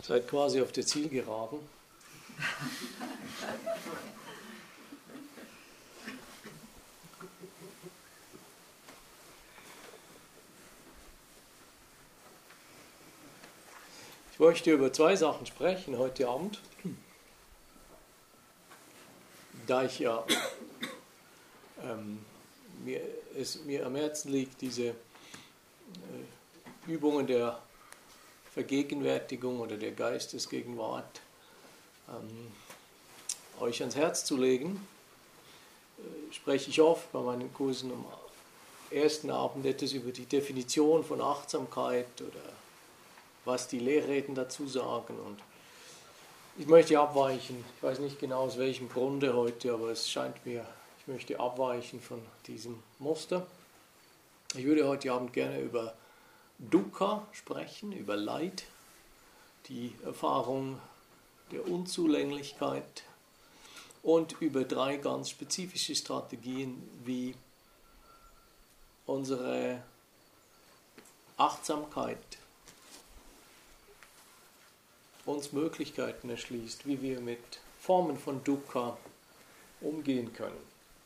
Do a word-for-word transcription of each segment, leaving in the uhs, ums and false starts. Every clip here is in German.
Seid quasi auf der Zielgeraden. Ich möchte über zwei Sachen sprechen heute Abend. Da ich ja ähm, mir, es mir am Herzen liegt, diese äh, Übungen der Vergegenwärtigung oder der Geistesgegenwart ähm, euch ans Herz zu legen, äh, spreche ich oft bei meinen Kursen am ersten Abend etwas über die Definition von Achtsamkeit oder was die Lehrreden dazu sagen. Und ich möchte abweichen, ich weiß nicht genau aus welchem Grunde heute, aber es scheint mir, ich möchte abweichen von diesem Muster. Ich würde heute Abend gerne über Dukkha sprechen, über Leid, die Erfahrung der Unzulänglichkeit und über drei ganz spezifische Strategien, wie unsere Achtsamkeit uns Möglichkeiten erschließt, wie wir mit Formen von Dukkha umgehen können.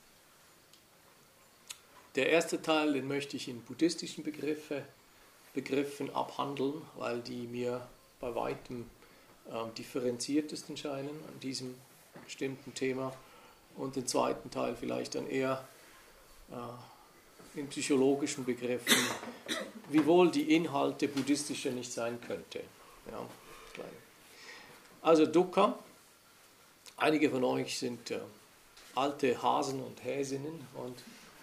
Der erste Teil, den möchte ich in buddhistischen Begriffe, Begriffen abhandeln, weil die mir bei weitem äh, differenziertesten scheinen an diesem bestimmten Thema. Und den zweiten Teil vielleicht dann eher äh, in psychologischen Begriffen, wiewohl die Inhalte buddhistischer nicht sein könnte. Ja, also Dukkha, einige von euch sind äh, alte Hasen und Häsinnen und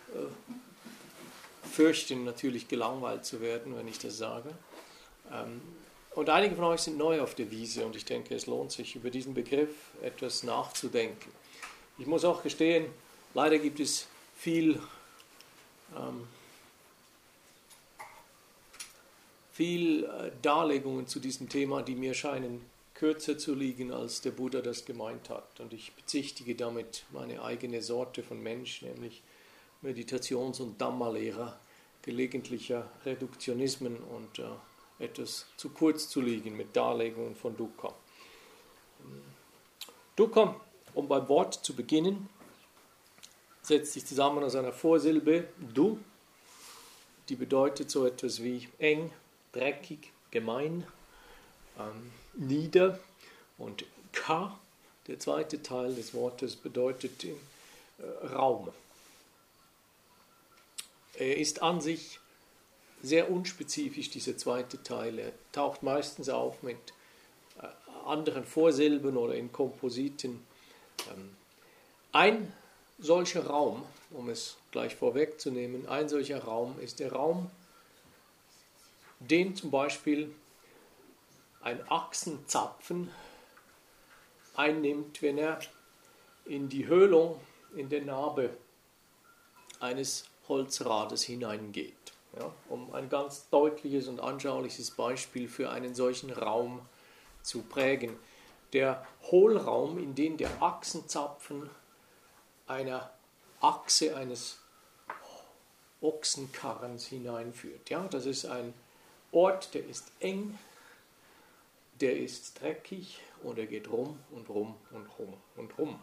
äh, fürchten natürlich gelangweilt zu werden, wenn ich das sage. Ähm, und einige von euch sind neu auf der Wiese und ich denke, es lohnt sich, über diesen Begriff etwas nachzudenken. Ich muss auch gestehen, leider gibt es viel, ähm, viel äh, Darlegungen zu diesem Thema, die mir scheinen kürzer zu liegen, als der Buddha das gemeint hat. Und ich bezichtige damit meine eigene Sorte von Mensch, nämlich Meditations- und Dhamma-Lehrer, gelegentlicher Reduktionismen und äh, etwas zu kurz zu liegen mit Darlegungen von Dukkha. Dukkha, um beim Wort zu beginnen, setzt sich zusammen aus einer Vorsilbe Du, die bedeutet so etwas wie eng, dreckig, gemein, ähm, nieder, und Ka, der zweite Teil des Wortes, bedeutet äh, Raum. Er ist an sich sehr unspezifisch, dieser zweite Teil. Er taucht meistens auf mit äh, anderen Vorsilben oder in Kompositen. Ähm, ein solcher Raum, um es gleich vorwegzunehmen, ein solcher Raum ist der Raum, den zum Beispiel ein Achsenzapfen einnimmt, wenn er in die Höhlung, in der Narbe eines Holzrades hineingeht. Ja, um ein ganz deutliches und anschauliches Beispiel für einen solchen Raum zu prägen. Der Hohlraum, in den der Achsenzapfen einer Achse eines Ochsenkarrens hineinführt. Ja, das ist ein Ort, der ist eng, der ist dreckig und er geht rum und rum und rum und rum.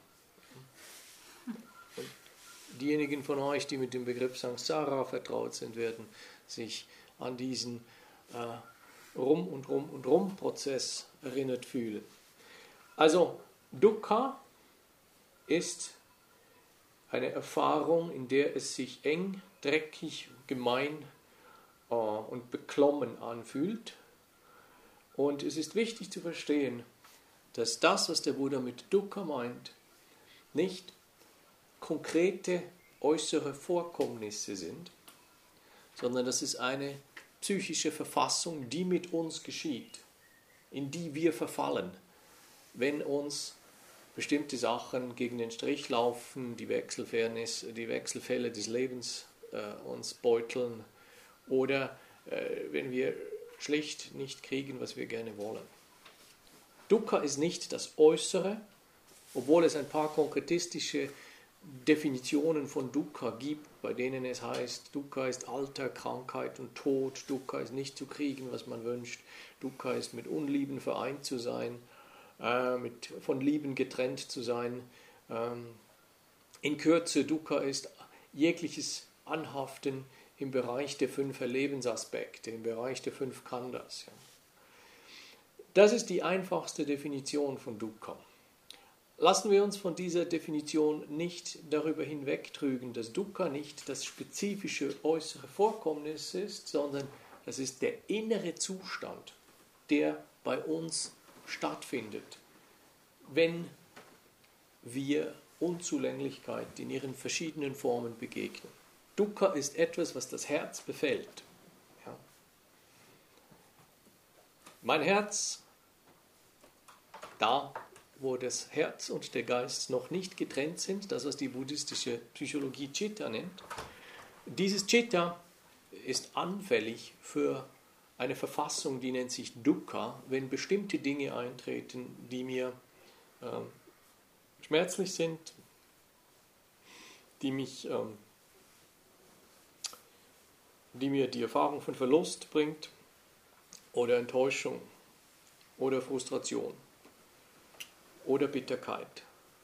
Und diejenigen von euch, die mit dem Begriff Samsara vertraut sind, werden sich an diesen äh, Rum- und Rum- und Rum-Prozess erinnert fühlen. Also Dukkha ist eine Erfahrung, in der es sich eng, dreckig, gemein äh, und beklommen anfühlt. Und es ist wichtig zu verstehen, dass das, was der Buddha mit Dukkha meint, nicht konkrete äußere Vorkommnisse sind, sondern dass es eine psychische Verfassung, die mit uns geschieht, in die wir verfallen, wenn uns bestimmte Sachen gegen den Strich laufen, die Wechselfairness, die Wechselfälle des Lebens äh, uns beuteln oder äh, wenn wir schlicht nicht kriegen, was wir gerne wollen. Dukkha ist nicht das Äußere, obwohl es ein paar konkretistische Definitionen von Dukkha gibt, bei denen es heißt, Dukkha ist Alter, Krankheit und Tod, Dukkha ist nicht zu kriegen, was man wünscht, Dukkha ist mit Unlieben vereint zu sein, äh, mit, von Lieben getrennt zu sein. Ähm, in Kürze, Dukkha ist jegliches Anhaften im Bereich der fünf Lebensaspekte, im Bereich der fünf Khandhas. Ja. Das ist die einfachste Definition von Dukkha. Lassen wir uns von dieser Definition nicht darüber hinwegtrügen, dass Dukkha nicht das spezifische äußere Vorkommnis ist, sondern das ist der innere Zustand, der bei uns stattfindet, wenn wir Unzulänglichkeit in ihren verschiedenen Formen begegnen. Dukkha ist etwas, was das Herz befällt. Ja. Mein Herz, da wo das Herz und der Geist noch nicht getrennt sind, das was die buddhistische Psychologie Chitta nennt, dieses Chitta ist anfällig für eine Verfassung, die nennt sich Dukkha, wenn bestimmte Dinge eintreten, die mir ähm, schmerzlich sind, die mich, ähm, die mir die Erfahrung von Verlust bringt oder Enttäuschung oder Frustration oder Bitterkeit.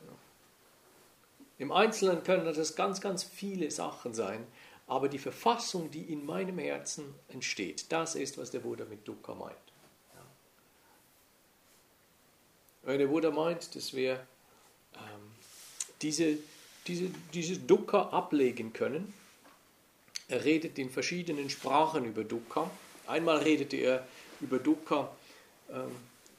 Im Einzelnen können das ganz, ganz viele Sachen sein, aber die Verfassung, die in meinem Herzen entsteht, das ist, was der Buddha mit Dukkha meint. Wenn der Buddha meint, dass wir ähm, diese, diese, dieses Dukkha ablegen können, er redet in verschiedenen Sprachen über Dukkha. Einmal redete er über Dukkha ähm,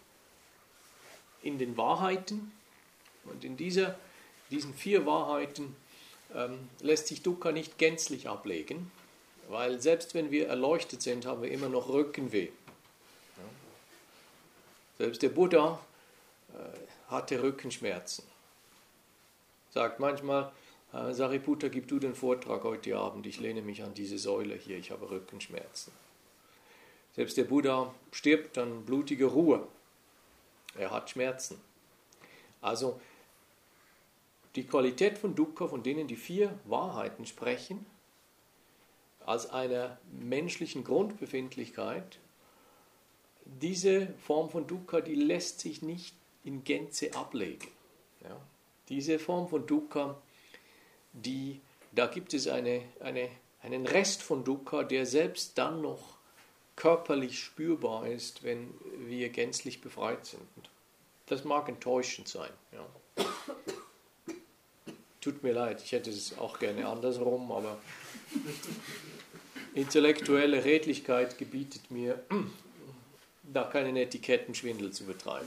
in den Wahrheiten, und in dieser, diesen vier Wahrheiten ähm, lässt sich Dukkha nicht gänzlich ablegen, weil selbst wenn wir erleuchtet sind, haben wir immer noch Rückenweh. Ja. Selbst der Buddha äh, hatte Rückenschmerzen. Sagt manchmal, äh, Sariputta, gib du den Vortrag heute Abend, ich lehne mich an diese Säule hier, ich habe Rückenschmerzen. Selbst der Buddha stirbt an blutiger Ruhe. Er hat Schmerzen. Also die Qualität von Dukkha, von denen die vier Wahrheiten sprechen, als einer menschlichen Grundbefindlichkeit, diese Form von Dukkha, die lässt sich nicht in Gänze ablegen. Ja. Diese Form von Dukkha, die, da gibt es eine, eine, einen Rest von Dukkha, der selbst dann noch körperlich spürbar ist, wenn wir gänzlich befreit sind. Das mag enttäuschend sein. Ja. Tut mir leid, ich hätte es auch gerne andersrum, aber intellektuelle Redlichkeit gebietet mir, da keinen Etikettenschwindel zu betreiben.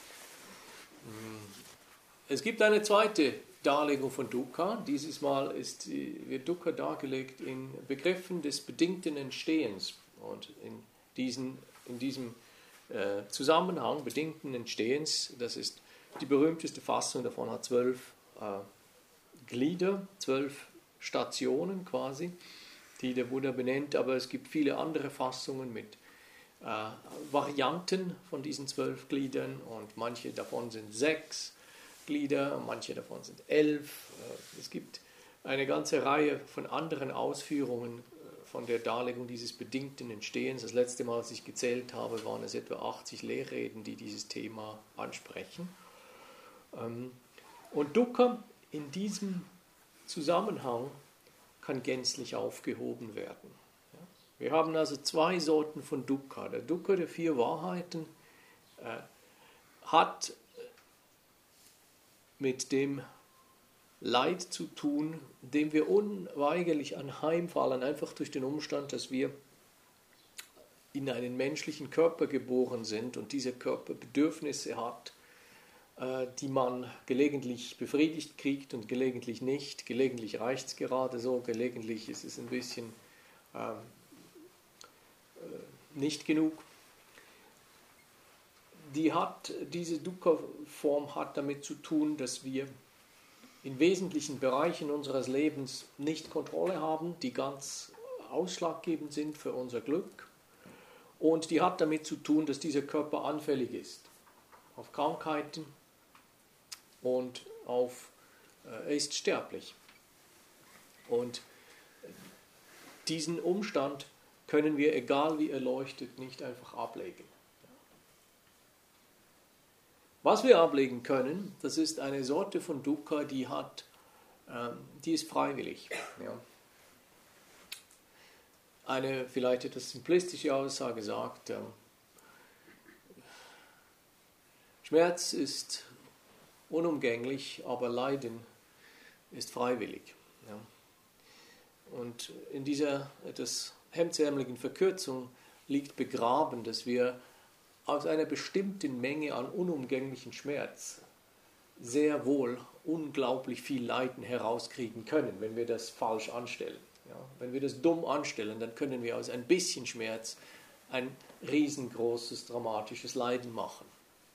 Es gibt eine zweite Darlegung von Dukkha. Dieses Mal ist, wird Dukkha dargelegt in Begriffen des bedingten Entstehens. Und in, diesen, in diesem äh, Zusammenhang bedingten Entstehens, das ist die berühmteste Fassung, davon hat zwölf äh, Glieder, zwölf Stationen quasi, die der Buddha benennt, aber es gibt viele andere Fassungen mit äh, Varianten von diesen zwölf Gliedern, und manche davon sind sechs Glieder, manche davon sind elf. Äh, es gibt eine ganze Reihe von anderen Ausführungen von der Darlegung dieses bedingten Entstehens. Das letzte Mal, als ich gezählt habe, waren es etwa achtzig Lehrreden, die dieses Thema ansprechen. Und Dukkha in diesem Zusammenhang kann gänzlich aufgehoben werden. Wir haben also zwei Sorten von Dukkha. Der Dukkha der vier Wahrheiten äh, hat mit dem Leid zu tun, dem wir unweigerlich anheimfallen, einfach durch den Umstand, dass wir in einen menschlichen Körper geboren sind und dieser Körper Bedürfnisse hat, äh, die man gelegentlich befriedigt kriegt und gelegentlich nicht. Gelegentlich reicht es gerade so, gelegentlich ist es ein bisschen äh, äh, nicht genug. Die hat, diese Dukkha-Form hat damit zu tun, dass wir in wesentlichen Bereichen unseres Lebens nicht Kontrolle haben, die ganz ausschlaggebend sind für unser Glück. Und die hat damit zu tun, dass dieser Körper anfällig ist auf Krankheiten und auf, äh, er ist sterblich. Und diesen Umstand können wir, egal wie erleuchtet, nicht einfach ablegen. Was wir ablegen können, das ist eine Sorte von Dukkha, die hat, ähm, die ist freiwillig. Ja. Eine vielleicht etwas simplistische Aussage sagt, ähm, Schmerz ist unumgänglich, aber Leiden ist freiwillig. Ja. Und in dieser etwas hemdsärmeligen Verkürzung liegt begraben, dass wir aus einer bestimmten Menge an unumgänglichen Schmerz sehr wohl unglaublich viel Leiden herauskriegen können, wenn wir das falsch anstellen. Ja, wenn wir das dumm anstellen, dann können wir aus ein bisschen Schmerz ein riesengroßes, dramatisches Leiden machen.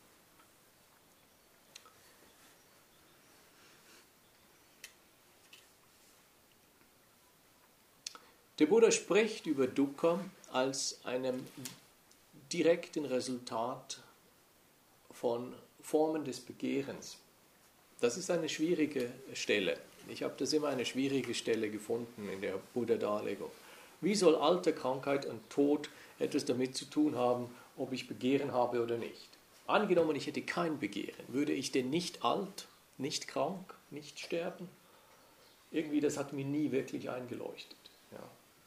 Der Buddha spricht über Dukkha als einem direkten Resultat von Formen des Begehrens. Das ist eine schwierige Stelle. Ich habe das immer eine schwierige Stelle gefunden in der Buddha-Darlegung. Wie soll Alter, Krankheit und Tod etwas damit zu tun haben, ob ich Begehren habe oder nicht? Angenommen, ich hätte kein Begehren, würde ich denn nicht alt, nicht krank, nicht sterben? Irgendwie, das hat mir nie wirklich eingeleuchtet. Ja.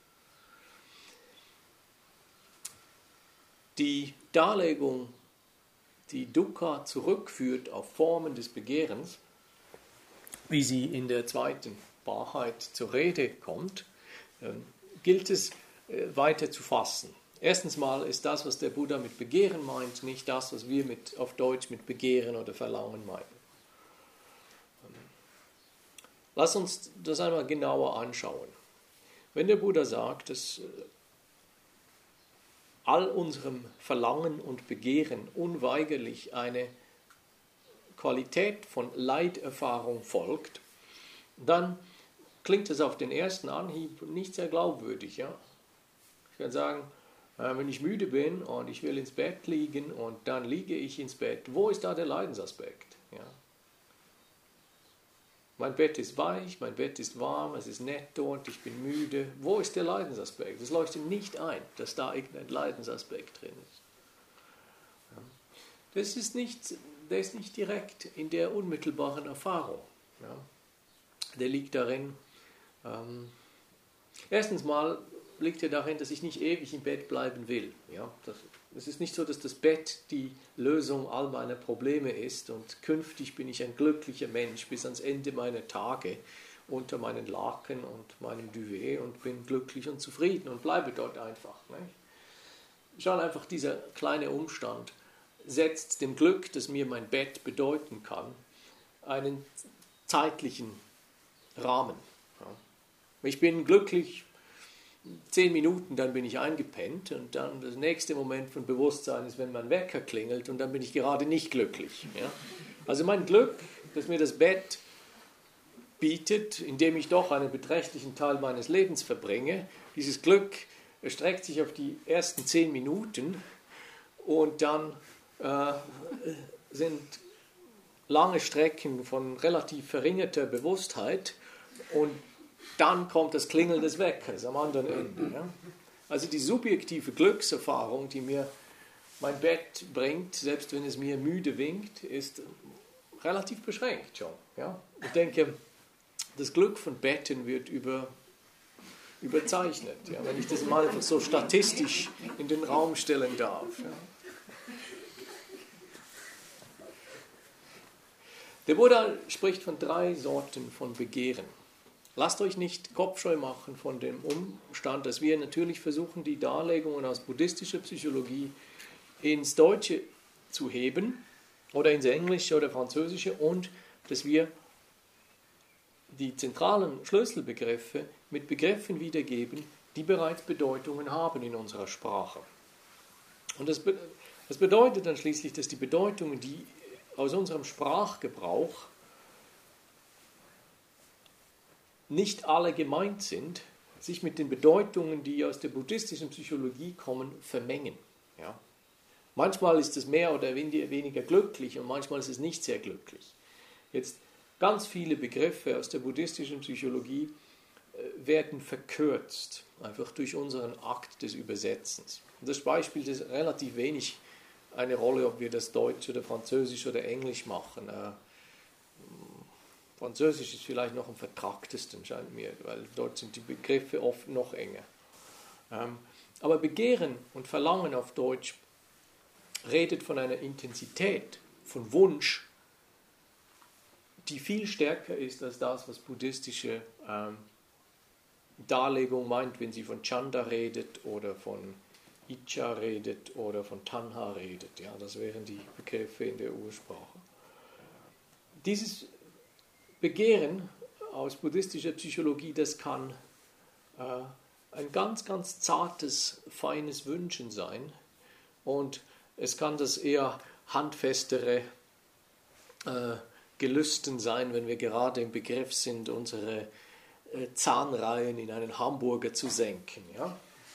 Die Darlegung, die Dukkha zurückführt auf Formen des Begehrens, wie sie in der zweiten Wahrheit zur Rede kommt, gilt es weiter zu fassen. Erstens mal ist das, was der Buddha mit Begehren meint, nicht das, was wir mit, auf Deutsch mit Begehren oder Verlangen meinen. Lass uns das einmal genauer anschauen. Wenn der Buddha sagt, dass all unserem Verlangen und Begehren unweigerlich eine Qualität von Leiderfahrung folgt, dann klingt es auf den ersten Anhieb nicht sehr glaubwürdig. Ja? Ich kann sagen, wenn ich müde bin und ich will ins Bett liegen und dann liege ich ins Bett, wo ist da der Leidensaspekt? Ja? Mein Bett ist weich, mein Bett ist warm, es ist nett dort, ich bin müde. Wo ist der Leidensaspekt? Es leuchtet nicht ein, dass da irgendein Leidensaspekt drin ist. Das ist nicht, der ist nicht direkt in der unmittelbaren Erfahrung. Ja. Der liegt darin, ähm, erstens mal liegt er darin, dass ich nicht ewig im Bett bleiben will. Ja. Das, es ist nicht so, dass das Bett die Lösung all meiner Probleme ist und künftig bin ich ein glücklicher Mensch bis ans Ende meiner Tage unter meinen Laken und meinem Duvet und bin glücklich und zufrieden und bleibe dort einfach. Nicht? Schon einfach dieser kleine Umstand setzt dem Glück, das mir mein Bett bedeuten kann, einen zeitlichen Rahmen. Ich bin glücklich zehn Minuten, dann bin ich eingepennt und dann das nächste Moment von Bewusstsein ist, wenn mein Wecker klingelt und dann bin ich gerade nicht glücklich. Ja? Also mein Glück, das mir das Bett bietet, in dem ich doch einen beträchtlichen Teil meines Lebens verbringe, dieses Glück erstreckt sich auf die ersten zehn Minuten und dann äh, sind lange Strecken von relativ verringerter Bewusstheit und dann kommt das Klingeln des Weckers am anderen Ende. Ja? Also die subjektive Glückserfahrung, die mir mein Bett bringt, selbst wenn es mir müde winkt, ist relativ beschränkt schon. Ja? Ich denke, das Glück von Betten wird über, überzeichnet, ja? Wenn ich das mal einfach so statistisch in den Raum stellen darf. Ja? Der Buddha spricht von drei Sorten von Begehren. Lasst euch nicht kopfscheu machen von dem Umstand, dass wir natürlich versuchen, die Darlegungen aus buddhistischer Psychologie ins Deutsche zu heben oder ins Englische oder Französische und dass wir die zentralen Schlüsselbegriffe mit Begriffen wiedergeben, die bereits Bedeutungen haben in unserer Sprache. Und das, be- das bedeutet dann schließlich, dass die Bedeutungen, die aus unserem Sprachgebrauch nicht alle gemeint sind, sich mit den Bedeutungen, die aus der buddhistischen Psychologie kommen, vermengen. Ja? Manchmal ist es mehr oder weniger glücklich und manchmal ist es nicht sehr glücklich. Jetzt ganz viele Begriffe aus der buddhistischen Psychologie werden verkürzt, einfach durch unseren Akt des Übersetzens. Und das Beispiel spielt es relativ wenig eine Rolle, ob wir das Deutsch oder Französisch oder Englisch machen. Äh, Französisch ist vielleicht noch am vertracktesten, scheint mir, weil dort sind die Begriffe oft noch enger. Ähm, aber Begehren und Verlangen auf Deutsch redet von einer Intensität, von Wunsch, die viel stärker ist als das, was buddhistische ähm, Darlegung meint, wenn sie von Chanda redet oder von Iccha redet oder von Tanha redet. Ja, das wären die Begriffe in der Ursprache. Dieses Begehren aus buddhistischer Psychologie, das kann äh, ein ganz, ganz zartes, feines Wünschen sein und es kann das eher handfestere äh, Gelüsten sein, wenn wir gerade im Begriff sind, unsere äh, Zahnreihen in einen Hamburger zu senken. Ja?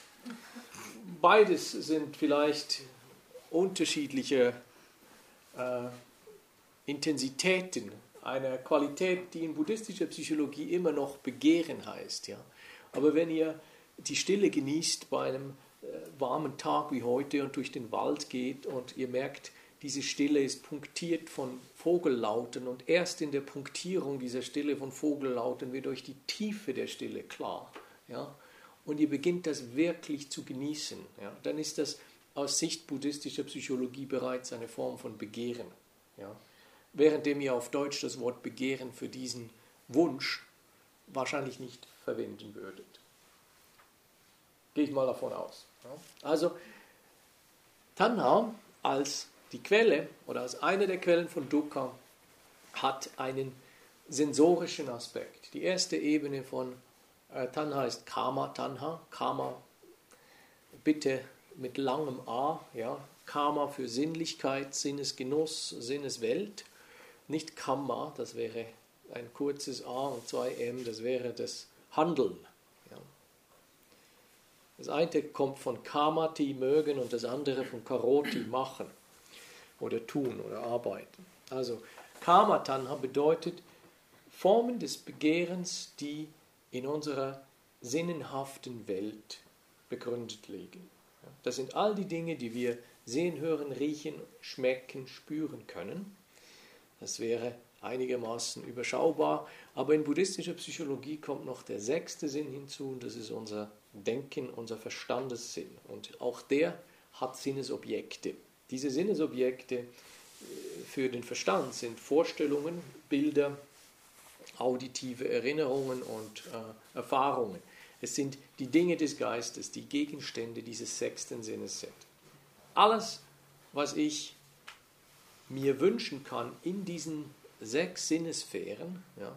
Beides sind vielleicht unterschiedliche äh, Intensitäten einer Qualität, die in buddhistischer Psychologie immer noch Begehren heißt. Ja? Aber wenn ihr die Stille genießt bei einem äh, warmen Tag wie heute und durch den Wald geht und ihr merkt, diese Stille ist punktiert von Vogellauten und erst in der Punktierung dieser Stille von Vogellauten wird euch die Tiefe der Stille klar. Ja? Und ihr beginnt das wirklich zu genießen. Ja? Dann ist das aus Sicht buddhistischer Psychologie bereits eine Form von Begehren. Ja? Währenddem ihr auf Deutsch das Wort Begehren für diesen Wunsch wahrscheinlich nicht verwenden würdet. Gehe ich mal davon aus. Ja? Also Tanha als die Quelle oder als eine der Quellen von Dukkha hat einen sensorischen Aspekt. Die erste Ebene von äh, Tanha ist Kama Tanha. Kama bitte mit langem A. Ja? Kama für Sinnlichkeit, Sinnesgenuss, Sinneswelt. Nicht Kamma, das wäre ein kurzes A und zwei M, das wäre das Handeln. Ja. Das eine kommt von Kamati, mögen, und das andere von Karoti, machen oder tun oder arbeiten. Also Kama-Tanha bedeutet Formen des Begehrens, die in unserer sinnenhaften Welt begründet liegen. Ja. Das sind all die Dinge, die wir sehen, hören, riechen, schmecken, spüren können. Das wäre einigermaßen überschaubar, aber in buddhistischer Psychologie kommt noch der sechste Sinn hinzu, und das ist unser Denken, unser Verstandessinn. Und auch der hat Sinnesobjekte. Diese Sinnesobjekte für den Verstand sind Vorstellungen, Bilder, auditive Erinnerungen und äh, Erfahrungen. Es sind die Dinge des Geistes, die Gegenstände dieses sechsten Sinnes sind. Alles, was ich mir wünschen kann in diesen sechs Sinnesphären, ja,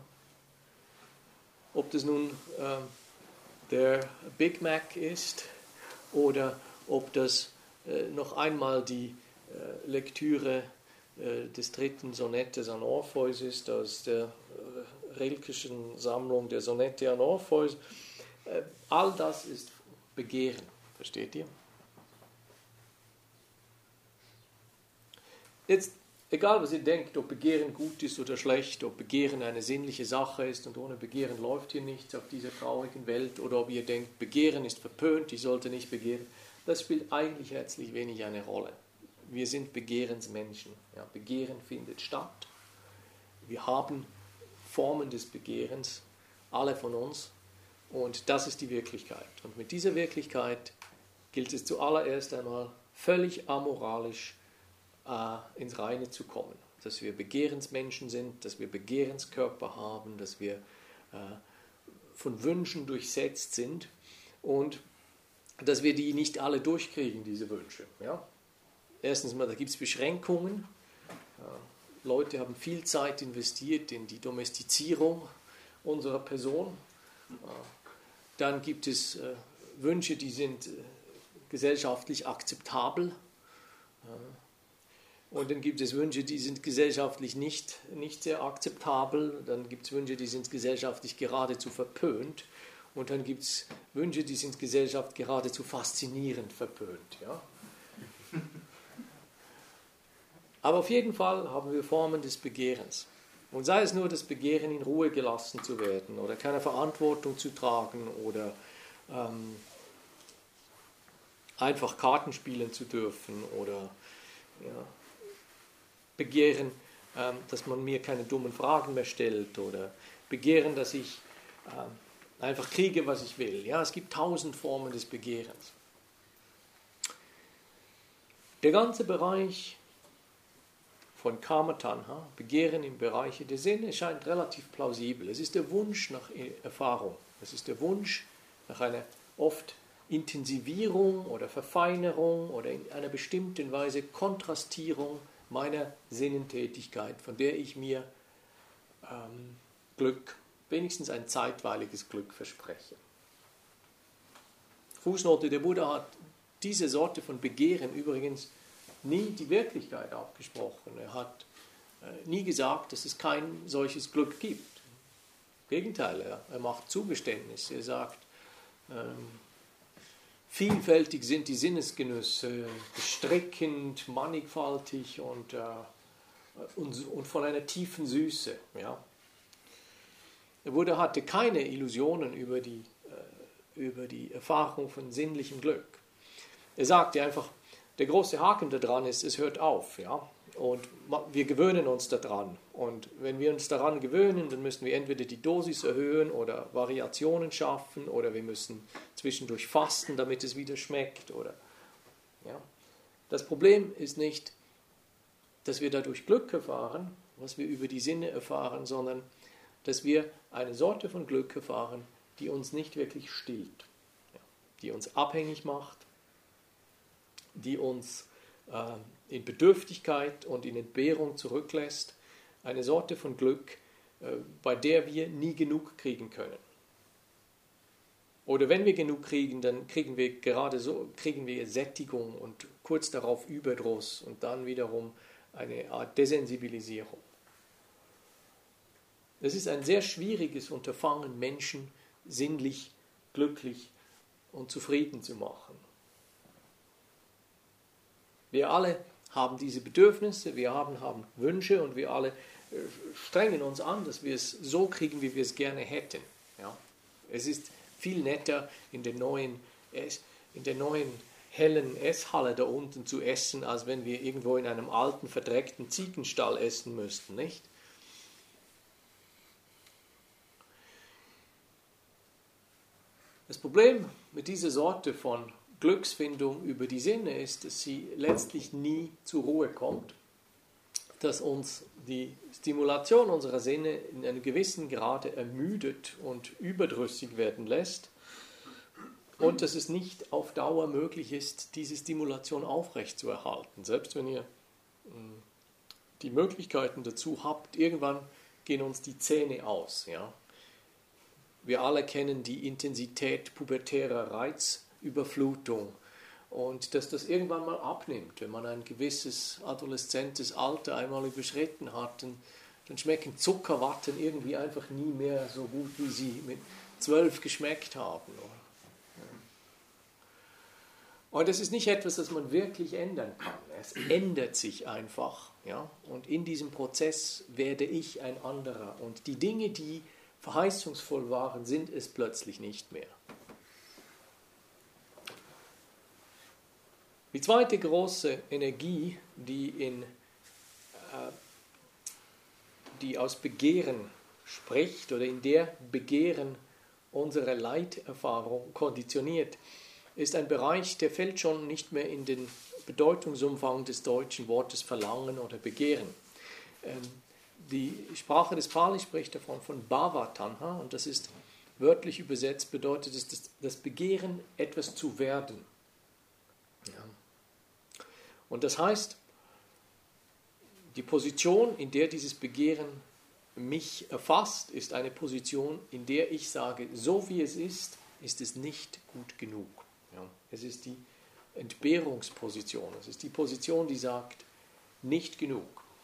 ob das nun äh, der Big Mac ist oder ob das äh, noch einmal die äh, Lektüre äh, des dritten Sonettes an Orpheus ist, aus der äh, Rilkeschen Sammlung der Sonette an Orpheus, äh, all das ist Begehren, versteht ihr? Jetzt, egal was ihr denkt, ob Begehren gut ist oder schlecht, ob Begehren eine sinnliche Sache ist und ohne Begehren läuft hier nichts auf dieser traurigen Welt, oder ob ihr denkt, Begehren ist verpönt, ich sollte nicht begehren, das spielt eigentlich herzlich wenig eine Rolle. Wir sind Begehrensmenschen. Ja, Begehren findet statt. Wir haben Formen des Begehrens, alle von uns, und das ist die Wirklichkeit. Und mit dieser Wirklichkeit gilt es zuallererst einmal völlig amoralisch ins Reine zu kommen, dass wir Begehrensmenschen sind, dass wir Begehrenskörper haben, dass wir äh, von Wünschen durchsetzt sind und dass wir die nicht alle durchkriegen, diese Wünsche. Ja? Erstens mal, da gibt es Beschränkungen. Äh, Leute haben viel Zeit investiert in die Domestizierung unserer Person. Äh, dann gibt es äh, Wünsche, die sind äh, gesellschaftlich akzeptabel. Äh, Und dann gibt es Wünsche, die sind gesellschaftlich nicht, nicht sehr akzeptabel. Dann gibt es Wünsche, die sind gesellschaftlich geradezu verpönt. Und dann gibt es Wünsche, die sind Gesellschaft geradezu faszinierend verpönt. Ja? Aber auf jeden Fall haben wir Formen des Begehrens. Und sei es nur das Begehren, in Ruhe gelassen zu werden oder keine Verantwortung zu tragen oder ähm, einfach Karten spielen zu dürfen oder ja, Begehren, ähm, dass man mir keine dummen Fragen mehr stellt oder Begehren, dass ich ähm, einfach kriege, was ich will. Ja, es gibt tausend Formen des Begehrens. Der ganze Bereich von Kama Tanha, Begehren im Bereich der Sinne, scheint relativ plausibel. Es ist der Wunsch nach Erfahrung. Es ist der Wunsch nach einer oft Intensivierung oder Verfeinerung oder in einer bestimmten Weise Kontrastierung meiner Sinnentätigkeit, von der ich mir ähm, Glück, wenigstens ein zeitweiliges Glück verspreche. Fußnote: Der Buddha hat diese Sorte von Begehren übrigens nie die Wirklichkeit abgesprochen. Er hat äh, nie gesagt, dass es kein solches Glück gibt. Im Gegenteil, er, er macht Zugeständnisse. Er sagt, ähm, vielfältig sind die Sinnesgenüsse, bestreckend, mannigfaltig und, äh, und, und von einer tiefen Süße. Ja. Der Buddha hatte keine Illusionen über die, äh, über die Erfahrung von sinnlichem Glück. Er sagte einfach, der große Haken daran ist, es hört auf. Ja? Und wir gewöhnen uns daran. Und wenn wir uns daran gewöhnen, dann müssen wir entweder die Dosis erhöhen oder Variationen schaffen oder wir müssen zwischendurch fasten, damit es wieder schmeckt. Oder, ja? Das Problem ist nicht, dass wir dadurch Glück erfahren, was wir über die Sinne erfahren, sondern dass wir eine Sorte von Glück erfahren, die uns nicht wirklich stillt, ja? Die uns abhängig macht, die uns äh, in Bedürftigkeit und in Entbehrung zurücklässt, eine Sorte von Glück, äh, bei der wir nie genug kriegen können. Oder wenn wir genug kriegen, dann kriegen wir gerade so, kriegen wir Sättigung und kurz darauf Überdruss und dann wiederum eine Art Desensibilisierung. Es ist ein sehr schwieriges Unterfangen, Menschen sinnlich, glücklich und zufrieden zu machen. Wir alle haben diese Bedürfnisse, wir haben, haben Wünsche und wir alle strengen uns an, dass wir es so kriegen, wie wir es gerne hätten. Ja? Es ist viel netter, in der neuen, in der neuen hellen Esshalle da unten zu essen, als wenn wir irgendwo in einem alten, verdreckten Ziegenstall essen müssten, nicht? Das Problem mit dieser Sorte von Glücksfindung über die Sinne ist, dass sie letztlich nie zur Ruhe kommt, dass uns die Stimulation unserer Sinne in einem gewissen Grade ermüdet und überdrüssig werden lässt und dass es nicht auf Dauer möglich ist, diese Stimulation aufrechtzuerhalten. Selbst wenn ihr die Möglichkeiten dazu habt, irgendwann gehen uns die Zähne aus. Ja? Wir alle kennen die Intensität pubertärer Reizüberflutung und dass das irgendwann mal abnimmt, wenn man ein gewisses adoleszentes Alter einmal überschritten hat, dann, dann schmecken Zuckerwatten irgendwie einfach nie mehr so gut, wie sie mit zwölf geschmeckt haben. Und das ist nicht etwas, das man wirklich ändern kann. Es ändert sich einfach. Ja? Und in diesem Prozess werde ich ein anderer. Und die Dinge, die verheißungsvoll waren, sind es plötzlich nicht mehr. Die zweite große Energie, die, in, äh, die aus Begehren spricht oder in der Begehren unsere Leiterfahrung konditioniert, ist ein Bereich, der fällt schon nicht mehr in den Bedeutungsumfang des deutschen Wortes Verlangen oder Begehren. Ähm, die Sprache des Pali spricht davon von Bhava Tanha und das ist wörtlich übersetzt, bedeutet es das, das Begehren, etwas zu werden. Ja. Und das heißt, die Position, in der dieses Begehren mich erfasst, ist eine Position, in der ich sage, so wie es ist, ist es nicht gut genug. Ja. Es ist die Entbehrungsposition, es ist die Position, die sagt, nicht genug.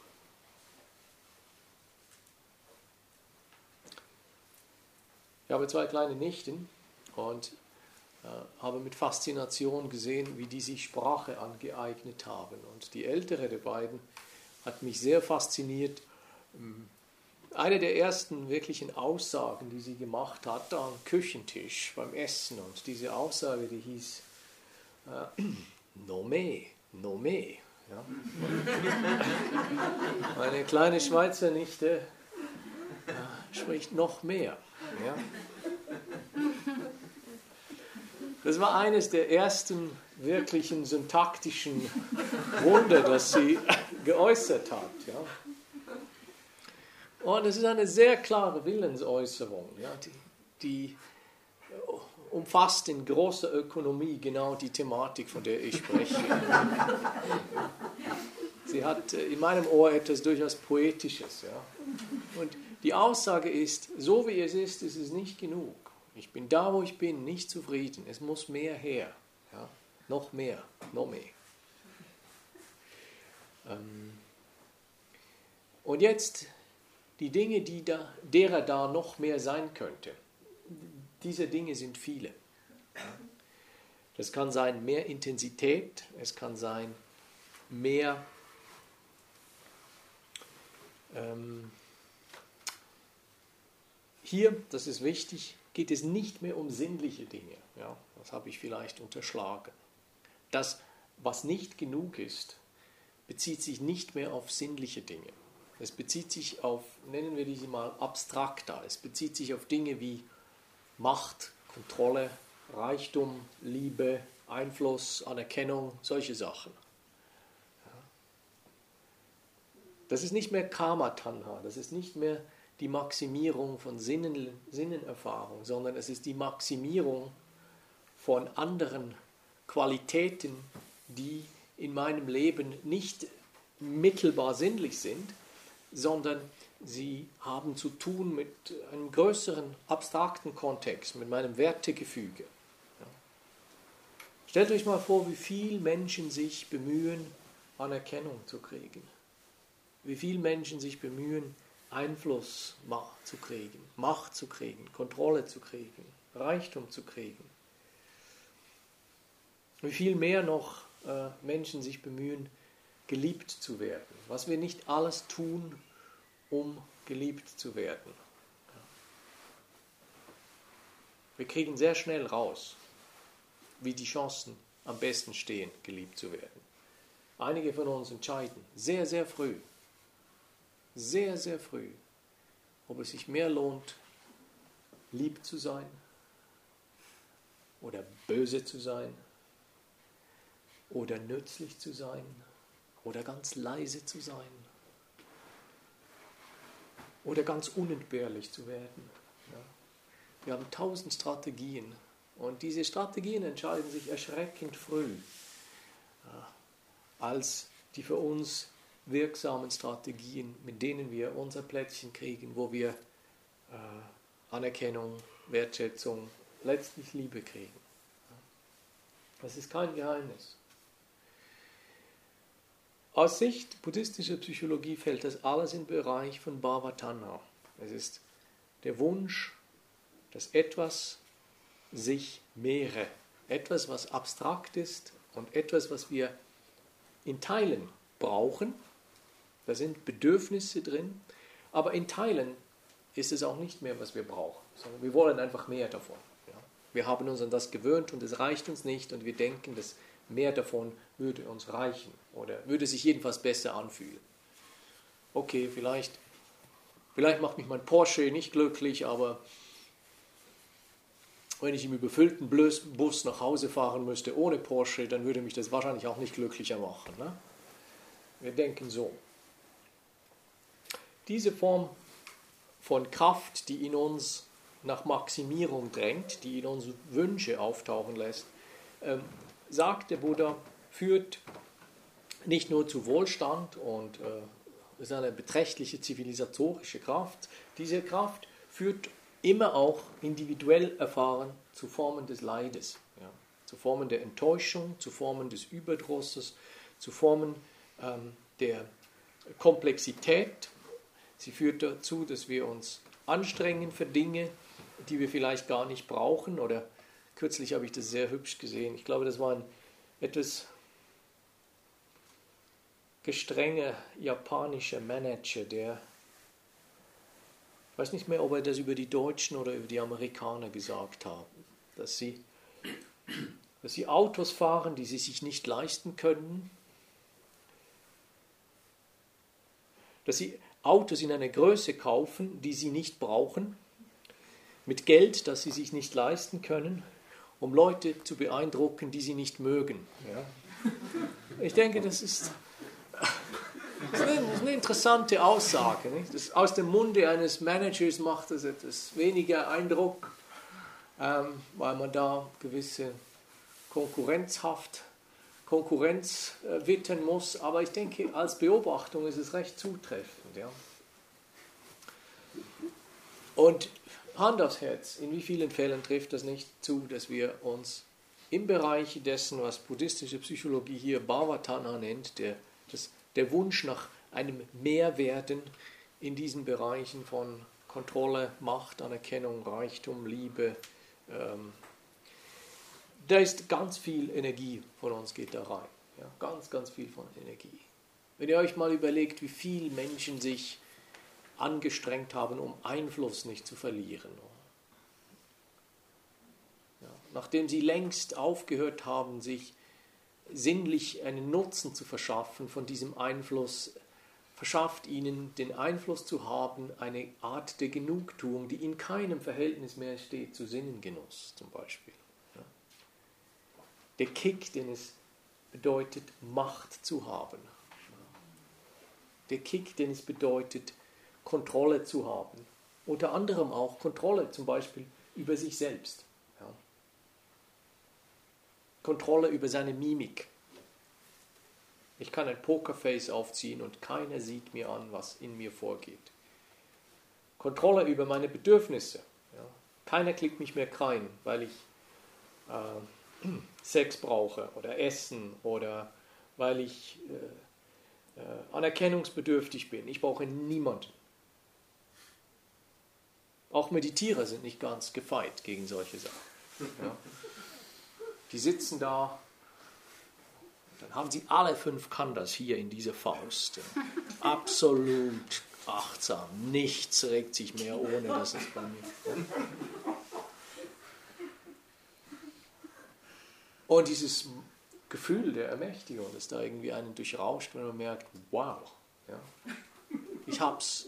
Ich habe zwei kleine Nichten und äh, habe mit Faszination gesehen, wie die sich Sprache angeeignet haben. Und die ältere der beiden hat mich sehr fasziniert, eine der ersten wirklichen Aussagen, die sie gemacht hat, am Küchentisch beim Essen, und diese Aussage, die hieß äh, Nommé, Nommé. Ja. Meine kleine Schweizer Nichte äh, spricht noch mehr. Ja. Das war eines der ersten wirklichen syntaktischen Wunder, das sie geäußert hat. Ja. Und es ist eine sehr klare Willensäußerung, ja, die, die umfasst in großer Ökonomie genau die Thematik, von der ich spreche. Sie hat in meinem Ohr etwas durchaus Poetisches. Ja. Und die Aussage ist, so wie es ist, ist es nicht genug. Ich bin da, wo ich bin, nicht zufrieden. Es muss mehr her. Ja. Noch mehr, noch mehr. Ähm Und jetzt die Dinge, die da, derer da noch mehr sein könnte. Diese Dinge sind viele. Das kann sein mehr Intensität, es kann sein mehr ähm, hier, das ist wichtig, geht es nicht mehr um sinnliche Dinge. Ja, das habe ich vielleicht unterschlagen. Das, was nicht genug ist, bezieht sich nicht mehr auf sinnliche Dinge. Es bezieht sich auf, nennen wir diese mal abstrakter, es bezieht sich auf Dinge wie Macht, Kontrolle, Reichtum, Liebe, Einfluss, Anerkennung, solche Sachen. Das ist nicht mehr Kama Tanha, das ist nicht mehr die Maximierung von Sinnen, Sinnenerfahrung, sondern es ist die Maximierung von anderen Qualitäten, die in meinem Leben nicht mittelbar sinnlich sind, sondern sie haben zu tun mit einem größeren, abstrakten Kontext, mit meinem Wertegefüge. Ja. Stellt euch mal vor, wie viele Menschen sich bemühen, Anerkennung zu kriegen. Wie viele Menschen sich bemühen, Einfluss zu kriegen, Macht zu kriegen, Kontrolle zu kriegen, Reichtum zu kriegen. Wie viel mehr noch äh, Menschen sich bemühen, geliebt zu werden. Was wir nicht alles tun, um geliebt zu werden. Wir kriegen sehr schnell raus, wie die Chancen am besten stehen, geliebt zu werden. Einige von uns entscheiden sehr, sehr früh, sehr, sehr früh, ob es sich mehr lohnt, lieb zu sein oder böse zu sein oder nützlich zu sein oder ganz leise zu sein oder ganz unentbehrlich zu werden. Ja. Wir haben tausend Strategien und diese Strategien entscheiden sich erschreckend früh ja, als die für uns wirksamen Strategien, mit denen wir unser Plätzchen kriegen, wo wir äh, Anerkennung, Wertschätzung, letztlich Liebe kriegen. Das ist kein Geheimnis. Aus Sicht buddhistischer Psychologie fällt das alles in den Bereich von Bhava Tanha. Es ist der Wunsch, dass etwas sich mehre. Etwas, was abstrakt ist und etwas, was wir in Teilen brauchen. Da sind Bedürfnisse drin, aber in Teilen ist es auch nicht mehr, was wir brauchen, sondern wir wollen einfach mehr davon. Ja. Wir haben uns an das gewöhnt und es reicht uns nicht und wir denken, dass mehr davon würde uns reichen oder würde sich jedenfalls besser anfühlen. Okay, vielleicht, vielleicht macht mich mein Porsche nicht glücklich, aber wenn ich im überfüllten Bus nach Hause fahren müsste ohne Porsche, dann würde mich das wahrscheinlich auch nicht glücklicher machen. Ne? Wir denken so. Diese Form von Kraft, die in uns nach Maximierung drängt, die in uns Wünsche auftauchen lässt, ähm, sagt der Buddha, führt nicht nur zu Wohlstand und äh, ist eine beträchtliche zivilisatorische Kraft. Diese Kraft führt immer auch individuell erfahren zu Formen des Leides, ja, zu Formen der Enttäuschung, zu Formen des Überdrusses, zu Formen ähm, der Komplexität. Sie führt dazu, dass wir uns anstrengen für Dinge, die wir vielleicht gar nicht brauchen. Oder kürzlich habe ich das sehr hübsch gesehen. Ich glaube, das war ein etwas gestrenger japanischer Manager, der Ich weiß nicht mehr, ob er das über die Deutschen oder über die Amerikaner gesagt haben, dass sie, dass sie Autos fahren, die sie sich nicht leisten können, dass sie Autos in einer Größe kaufen, die sie nicht brauchen, mit Geld, das sie sich nicht leisten können, um Leute zu beeindrucken, die sie nicht mögen. Ja. Ich denke, das ist, das ist, eine, das ist eine interessante Aussage. Nicht? Das aus dem Munde eines Managers macht das etwas weniger Eindruck, ähm, weil man da gewisse Konkurrenzhaft, Konkurrenz äh, wittern muss. Aber ich denke, als Beobachtung ist es recht zutreffend. Ja. Und Hand aufs Herz, in wie vielen Fällen trifft das nicht zu, dass wir uns im Bereich dessen, was buddhistische Psychologie hier Bhavatana nennt, der, das, der Wunsch nach einem Mehrwerden in diesen Bereichen von Kontrolle, Macht, Anerkennung, Reichtum, Liebe, ähm, da ist ganz viel Energie von uns geht da rein. Ja, ganz, ganz viel von Energie. Wenn ihr euch mal überlegt, wie viele Menschen sich angestrengt haben, um Einfluss nicht zu verlieren. Ja, nachdem sie längst aufgehört haben, sich sinnlich einen Nutzen zu verschaffen von diesem Einfluss, verschafft ihnen den Einfluss zu haben, eine Art der Genugtuung, die in keinem Verhältnis mehr steht zu Sinnengenuss zum Beispiel. Ja. Der Kick, den es bedeutet, Macht zu haben. Der Kick, den es bedeutet, Kontrolle zu haben. Unter anderem auch Kontrolle zum Beispiel über sich selbst. Ja. Kontrolle über seine Mimik. Ich kann ein Pokerface aufziehen und keiner sieht mir an, was in mir vorgeht. Kontrolle über meine Bedürfnisse. Ja. Keiner klickt mich mehr rein, weil ich äh, Sex brauche oder Essen oder weil ich äh, äh, anerkennungsbedürftig bin. Ich brauche niemanden. Auch Meditierer sind nicht ganz gefeit gegen solche Sachen. Ja. Die sitzen da, dann haben sie alle fünf Khandhas hier in dieser Faust. Ja. Absolut achtsam. Nichts regt sich mehr, ohne dass es bei mir. Ja. Und dieses Gefühl der Ermächtigung, das da irgendwie einen durchrauscht, wenn man merkt, wow, ja, ich hab's.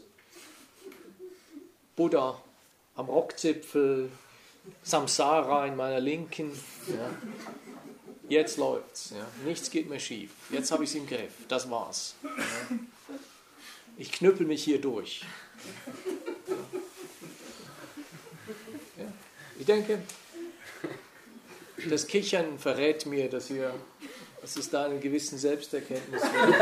Buddha am Rockzipfel, Samsara in meiner Linken. Ja. Jetzt läuft's. Ja. Nichts geht mehr schief. Jetzt habe ich es im Griff. Das war's. Ja. Ich knüppel mich hier durch. Ja. Ich denke, das Kichern verrät mir, dass, ihr, dass es da einen gewissen Selbsterkenntnis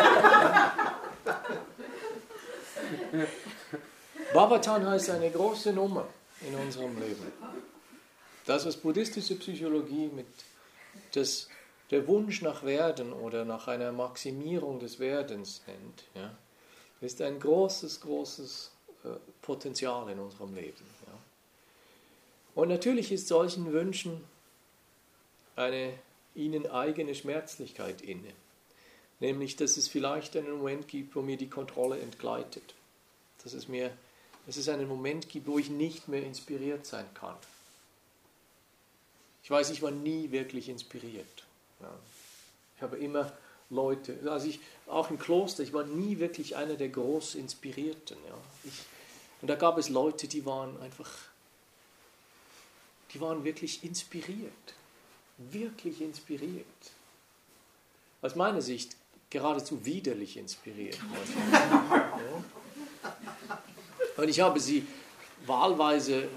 gibt. Bhavatana ist eine große Nummer in unserem Leben. Das, was buddhistische Psychologie mit das, der Wunsch nach Werden oder nach einer Maximierung des Werdens nennt, ja, ist ein großes, großes äh, Potenzial in unserem Leben. Ja. Und natürlich ist solchen Wünschen eine ihnen eigene Schmerzlichkeit inne. Nämlich, dass es vielleicht einen Moment gibt, wo mir die Kontrolle entgleitet. Dass es mir dass es einen Moment gibt, wo ich nicht mehr inspiriert sein kann. Ich weiß, ich war nie wirklich inspiriert. Ja. Ich habe immer Leute, also ich, auch im Kloster, ich war nie wirklich einer der groß Inspirierten. Ja. Ich, und da gab es Leute, die waren einfach, die waren wirklich inspiriert. Wirklich inspiriert. Aus meiner Sicht geradezu widerlich inspiriert. Ja. Und ich habe sie wahlweise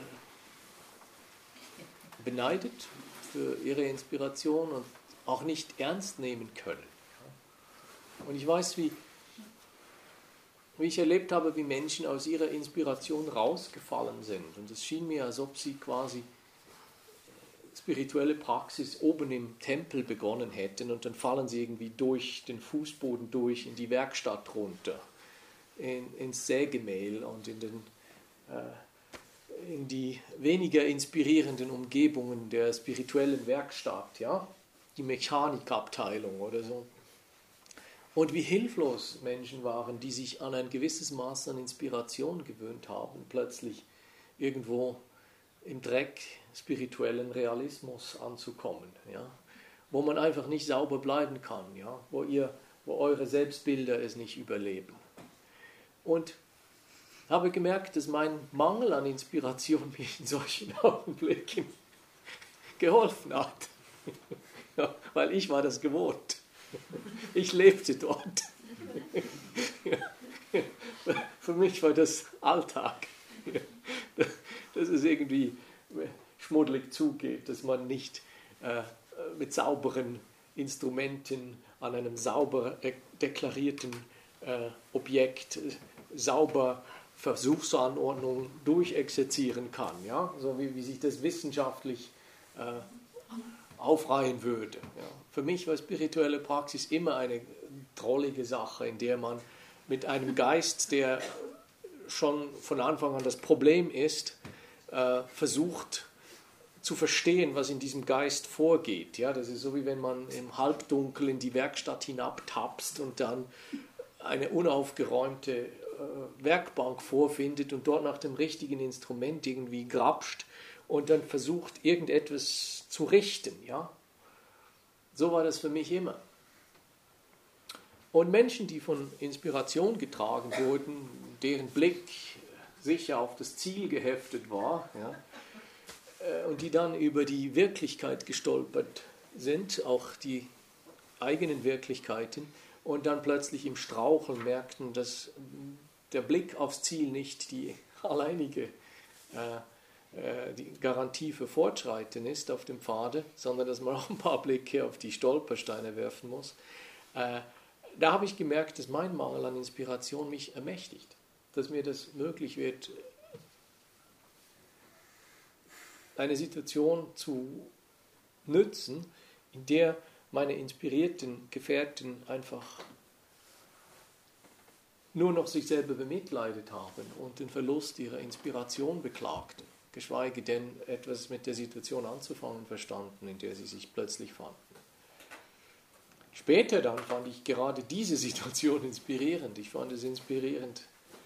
beneidet für ihre Inspiration und auch nicht ernst nehmen können. Und ich weiß, wie, wie ich erlebt habe, wie Menschen aus ihrer Inspiration rausgefallen sind. Und es schien mir, als ob sie quasi spirituelle Praxis oben im Tempel begonnen hätten und dann fallen sie irgendwie durch den Fußboden durch in die Werkstatt runter. In, ins Sägemehl und in, den, äh, in die weniger inspirierenden Umgebungen der spirituellen Werkstatt, ja? Die Mechanikabteilung oder so. Und wie hilflos Menschen waren, die sich an ein gewisses Maß an Inspiration gewöhnt haben, plötzlich irgendwo im Dreck spirituellen Realismus anzukommen, ja? Wo man einfach nicht sauber bleiben kann, ja? wo, ihr, wo eure Selbstbilder es nicht überleben. Und habe gemerkt, dass mein Mangel an Inspiration mir in solchen Augenblicken geholfen hat, ja, weil ich war das gewohnt. Ich lebte dort. Für mich war das Alltag. Dass es irgendwie schmuddelig zugeht, dass man nicht äh, mit sauberen Instrumenten an einem sauber deklarierten äh, Objekt äh, sauber Versuchsanordnung durchexerzieren kann, ja? So wie, wie sich das wissenschaftlich äh, aufreihen würde. Ja? Für mich war spirituelle Praxis immer eine drollige Sache, in der man mit einem Geist, der schon von Anfang an das Problem ist, äh, versucht zu verstehen, was in diesem Geist vorgeht. Ja, das ist so, wie wenn man im Halbdunkel in die Werkstatt hinabtapst und dann eine unaufgeräumte äh, Werkbank vorfindet und dort nach dem richtigen Instrument irgendwie grapscht und dann versucht, irgendetwas zu richten. Ja? So war das für mich immer. Und Menschen, die von Inspiration getragen wurden, deren Blick sicher auf das Ziel geheftet war, ja, und die dann über die Wirklichkeit gestolpert sind, auch die eigenen Wirklichkeiten, und dann plötzlich im Straucheln merkten, dass der Blick aufs Ziel nicht die alleinige äh, äh, die Garantie für Fortschreiten ist auf dem Pfade, sondern dass man auch ein paar Blicke auf die Stolpersteine werfen muss. Äh, da habe ich gemerkt, dass mein Mangel an Inspiration mich ermächtigt, dass mir das möglich wird, eine Situation zu nützen, in der meine inspirierten Gefährten einfach nur noch sich selber bemitleidet haben und den Verlust ihrer Inspiration beklagten, geschweige denn etwas mit der Situation anzufangen verstanden, in der sie sich plötzlich fanden. Später dann fand ich gerade diese Situation inspirierend. Ich fand es inspirierend,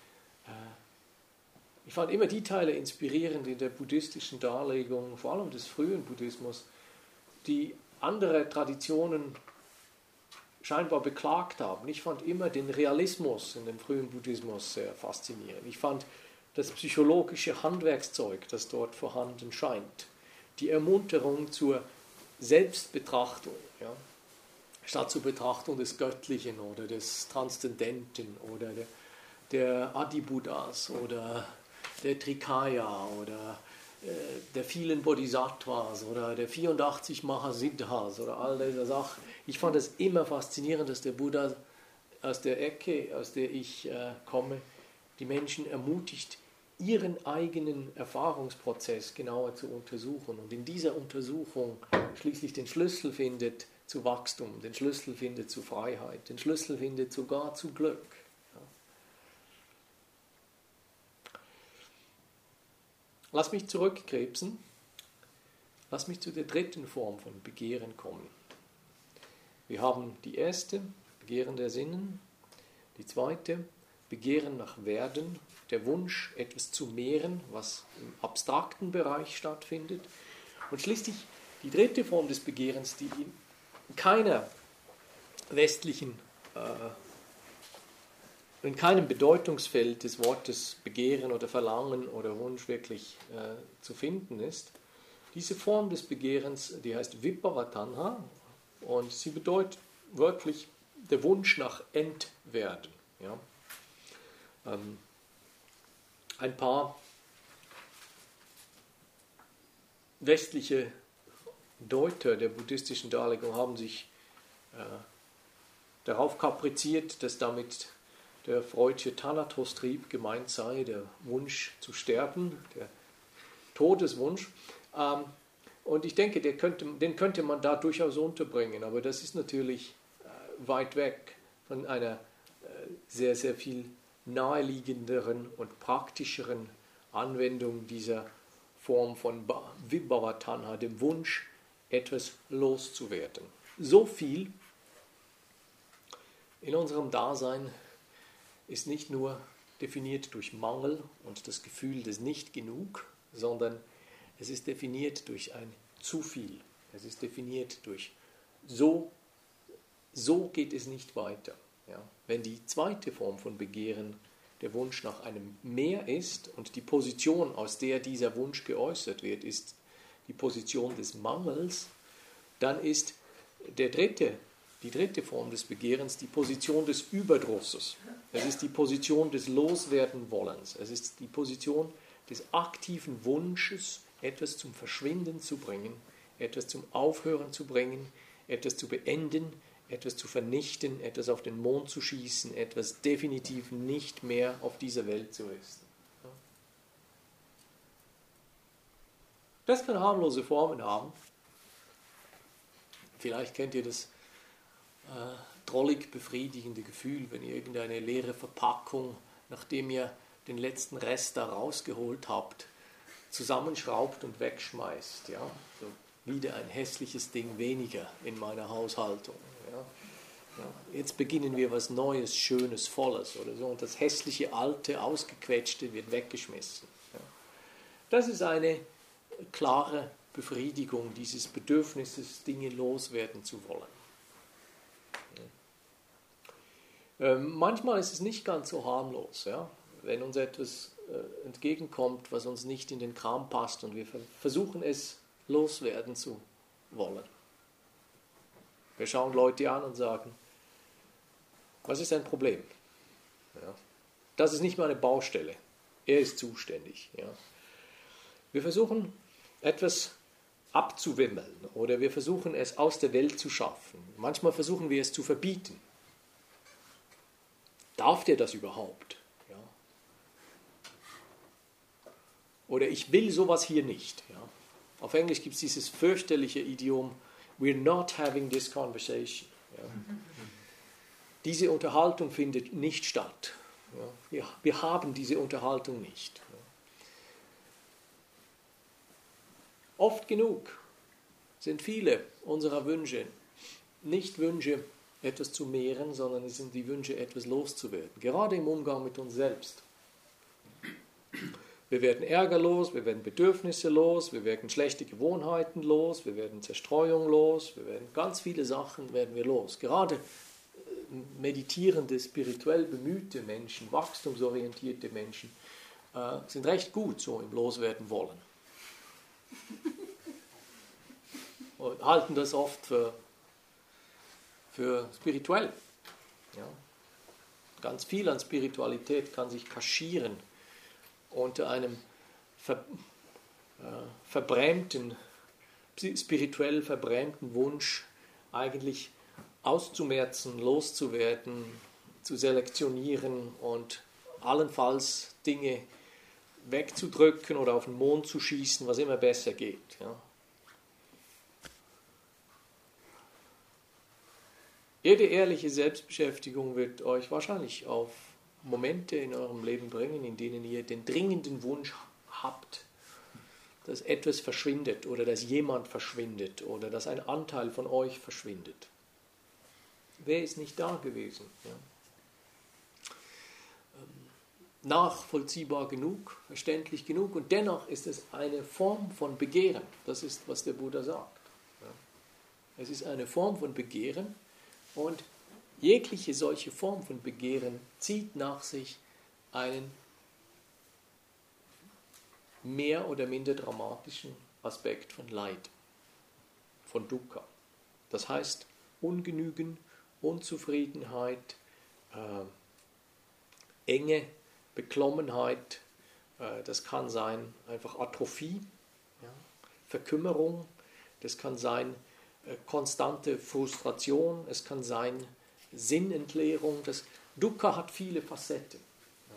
Ich fand immer die Teile inspirierend in der buddhistischen Darlegung, vor allem des frühen Buddhismus, die andere Traditionen scheinbar beklagt haben. Ich fand immer den Realismus in dem frühen Buddhismus sehr faszinierend. Ich fand das psychologische Handwerkszeug, das dort vorhanden scheint, die Ermunterung zur Selbstbetrachtung, ja, statt zur Betrachtung des Göttlichen oder des Transzendenten oder der, der Adi-Buddhas oder der Trikaya oder äh, der vielen Bodhisattvas oder der vierundachtzig Mahasiddhas oder all diese Sachen. Ich fand es immer faszinierend, dass der Buddha aus der Ecke, aus der ich äh, komme, die Menschen ermutigt, ihren eigenen Erfahrungsprozess genauer zu untersuchen und in dieser Untersuchung schließlich den Schlüssel findet zu Wachstum, den Schlüssel findet zu Freiheit, den Schlüssel findet sogar zu Glück. Lass mich zurückkrebsen, lass mich zu der dritten Form von Begehren kommen. Wir haben die erste, Begehren der Sinnen, die zweite, Begehren nach Werden, der Wunsch, etwas zu mehren, was im abstrakten Bereich stattfindet. Und schließlich die dritte Form des Begehrens, die in keiner westlichen äh, in keinem Bedeutungsfeld des Wortes Begehren oder Verlangen oder Wunsch wirklich äh, zu finden ist. Diese Form des Begehrens, die heißt Viparatanha und sie bedeutet wörtlich der Wunsch nach Entwerden. Ja. Ähm, ein paar westliche Deuter der buddhistischen Darlegung haben sich äh, darauf kapriziert, dass damit der freudische Thanatos-Trieb gemeint sei, der Wunsch zu sterben, der Todeswunsch. Ähm, und ich denke, der könnte, den könnte man da durchaus unterbringen, aber das ist natürlich äh, weit weg von einer äh, sehr, sehr viel naheliegenderen und praktischeren Anwendung dieser Form von Vibhavatanha, dem Wunsch, etwas loszuwerden. So viel, in unserem Dasein ist nicht nur definiert durch Mangel und das Gefühl des Nicht-Genug, sondern es ist definiert durch ein zu viel. Es ist definiert durch so, so geht es nicht weiter. Ja? Wenn die zweite Form von Begehren der Wunsch nach einem Mehr ist und die Position, aus der dieser Wunsch geäußert wird, ist die Position des Mangels, dann ist der dritte, die dritte Form des Begehrens die Position des Überdrusses. Es ist die Position des Loswerden-Wollens. Es ist die Position des aktiven Wunsches, etwas zum Verschwinden zu bringen, etwas zum Aufhören zu bringen, etwas zu beenden, etwas zu vernichten, etwas auf den Mond zu schießen, etwas definitiv nicht mehr auf dieser Welt zu ist. Das kann harmlose Formen haben. Vielleicht kennt ihr das äh, drollig befriedigende Gefühl, wenn ihr irgendeine leere Verpackung, nachdem ihr den letzten Rest da rausgeholt habt, zusammenschraubt und wegschmeißt. Ja? So wieder ein hässliches Ding weniger in meiner Haushaltung. Ja? Ja, jetzt beginnen wir was Neues, Schönes, Volles oder so und das hässliche, alte, ausgequetschte wird weggeschmissen. Ja? Das ist eine klare Befriedigung dieses Bedürfnisses, Dinge loswerden zu wollen. Ja. Ähm, manchmal ist es nicht ganz so harmlos, ja? Wenn uns etwas äh, entgegenkommt, was uns nicht in den Kram passt und wir versuchen es loswerden zu wollen. Wir schauen Leute an und sagen, was ist ein Problem? Ja. Das ist nicht meine Baustelle. Er ist zuständig. Ja. Wir versuchen etwas abzuwimmeln oder wir versuchen es aus der Welt zu schaffen. Manchmal versuchen wir es zu verbieten. Darf der das überhaupt? Ja. Oder ich will sowas hier nicht. Ja. Auf Englisch gibt es dieses fürchterliche Idiom, we're not having this conversation. Ja. Diese Unterhaltung findet nicht statt. Ja. Wir, wir haben diese Unterhaltung nicht. Ja. Oft genug sind viele unserer Wünsche nicht Wünsche, etwas zu mehren, sondern es sind die Wünsche, etwas loszuwerden. Gerade im Umgang mit uns selbst. Wir werden Ärger los, wir werden Bedürfnisse los, wir werden schlechte Gewohnheiten los, wir werden Zerstreuung los, wir werden ganz viele Sachen werden wir los. Gerade meditierende, spirituell bemühte Menschen, wachstumsorientierte Menschen äh, sind recht gut so im Loswerden wollen. Und halten das oft für, für spirituell. Ja. Ganz viel an Spiritualität kann sich kaschieren unter einem ver, äh, verbrämten, spirituell verbrämten Wunsch, eigentlich auszumerzen, loszuwerden, zu selektionieren und allenfalls Dinge wegzudrücken oder auf den Mond zu schießen, was immer besser geht. Ja. Jede ehrliche Selbstbeschäftigung wird euch wahrscheinlich auf Momente in eurem Leben bringen, in denen ihr den dringenden Wunsch habt, dass etwas verschwindet oder dass jemand verschwindet oder dass ein Anteil von euch verschwindet. Wer ist nicht da gewesen? Ja. Nachvollziehbar genug, verständlich genug und dennoch ist es eine Form von Begehren. Das ist, was der Buddha sagt. Ja. Es ist eine Form von Begehren und jegliche solche Form von Begehren zieht nach sich einen mehr oder minder dramatischen Aspekt von Leid, von Dukkha. Das heißt Ungenügen, Unzufriedenheit, äh, Enge, Beklommenheit, äh, das kann sein einfach Atrophie, ja, Verkümmerung, das kann sein äh, konstante Frustration, es kann sein Sinnentleerung. Das Dukkha hat viele Facetten. Ja.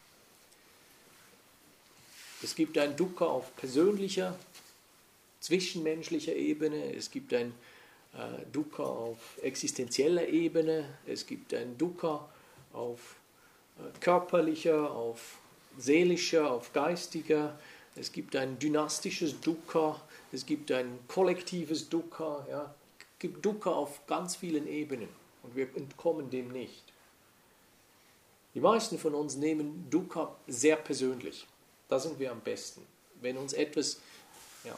Es gibt ein Dukkha auf persönlicher, zwischenmenschlicher Ebene, es gibt ein äh, Dukkha auf existenzieller Ebene, es gibt ein Dukkha auf körperlicher, auf seelischer, auf geistiger. Es gibt ein dynastisches Dukkha, es gibt ein kollektives Dukkha. Ja. Es gibt Dukkha auf ganz vielen Ebenen. Und wir entkommen dem nicht. Die meisten von uns nehmen Dukkha sehr persönlich. Da sind wir am besten. Wenn uns etwas, ja,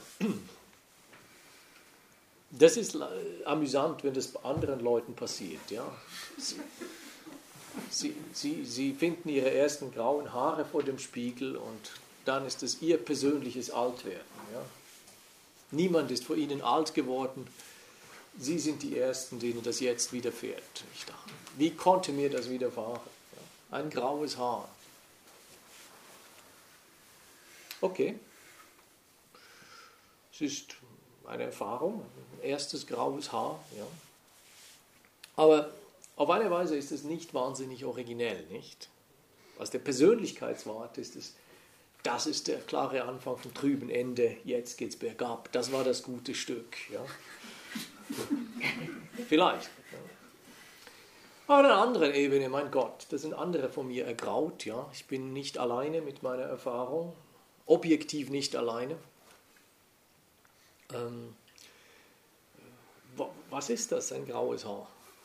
das ist amüsant, wenn das bei anderen Leuten passiert. Ja. Sie, sie, sie, sie finden ihre ersten grauen Haare vor dem Spiegel und dann ist es ihr persönliches Altwerden. Ja. Niemand ist vor ihnen alt geworden. Sie sind die Ersten, denen das jetzt widerfährt. Ich dachte, wie konnte mir das widerfahren? Ja. Ein graues Haar. Okay. Es ist eine Erfahrung, ein erstes graues Haar. Ja. Aber auf eine Weise ist es nicht wahnsinnig originell, nicht? Aus der Persönlichkeitswarte ist es, das ist der klare Anfang vom trüben Ende, jetzt geht's bergab. Das war das gute Stück. Ja. Vielleicht. Ja. Aber auf einer anderen Ebene, mein Gott, das sind andere von mir ergraut. Ja. Ich bin nicht alleine mit meiner Erfahrung, objektiv nicht alleine. Ähm, was ist das, ein graues Haar?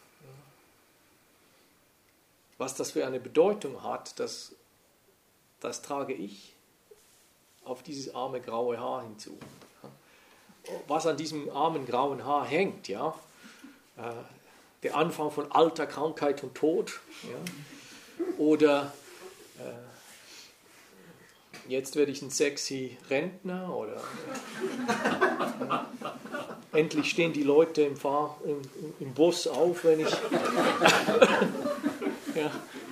Was das für eine Bedeutung hat, das, das trage ich auf dieses arme graue Haar hinzu. Was an diesem armen grauen Haar hängt, ja, der Anfang von Alter, Krankheit und Tod, ja, oder äh, jetzt werde ich ein sexy Rentner, oder äh, endlich stehen die Leute im, Fahr-, im, im Bus auf, wenn ich ja.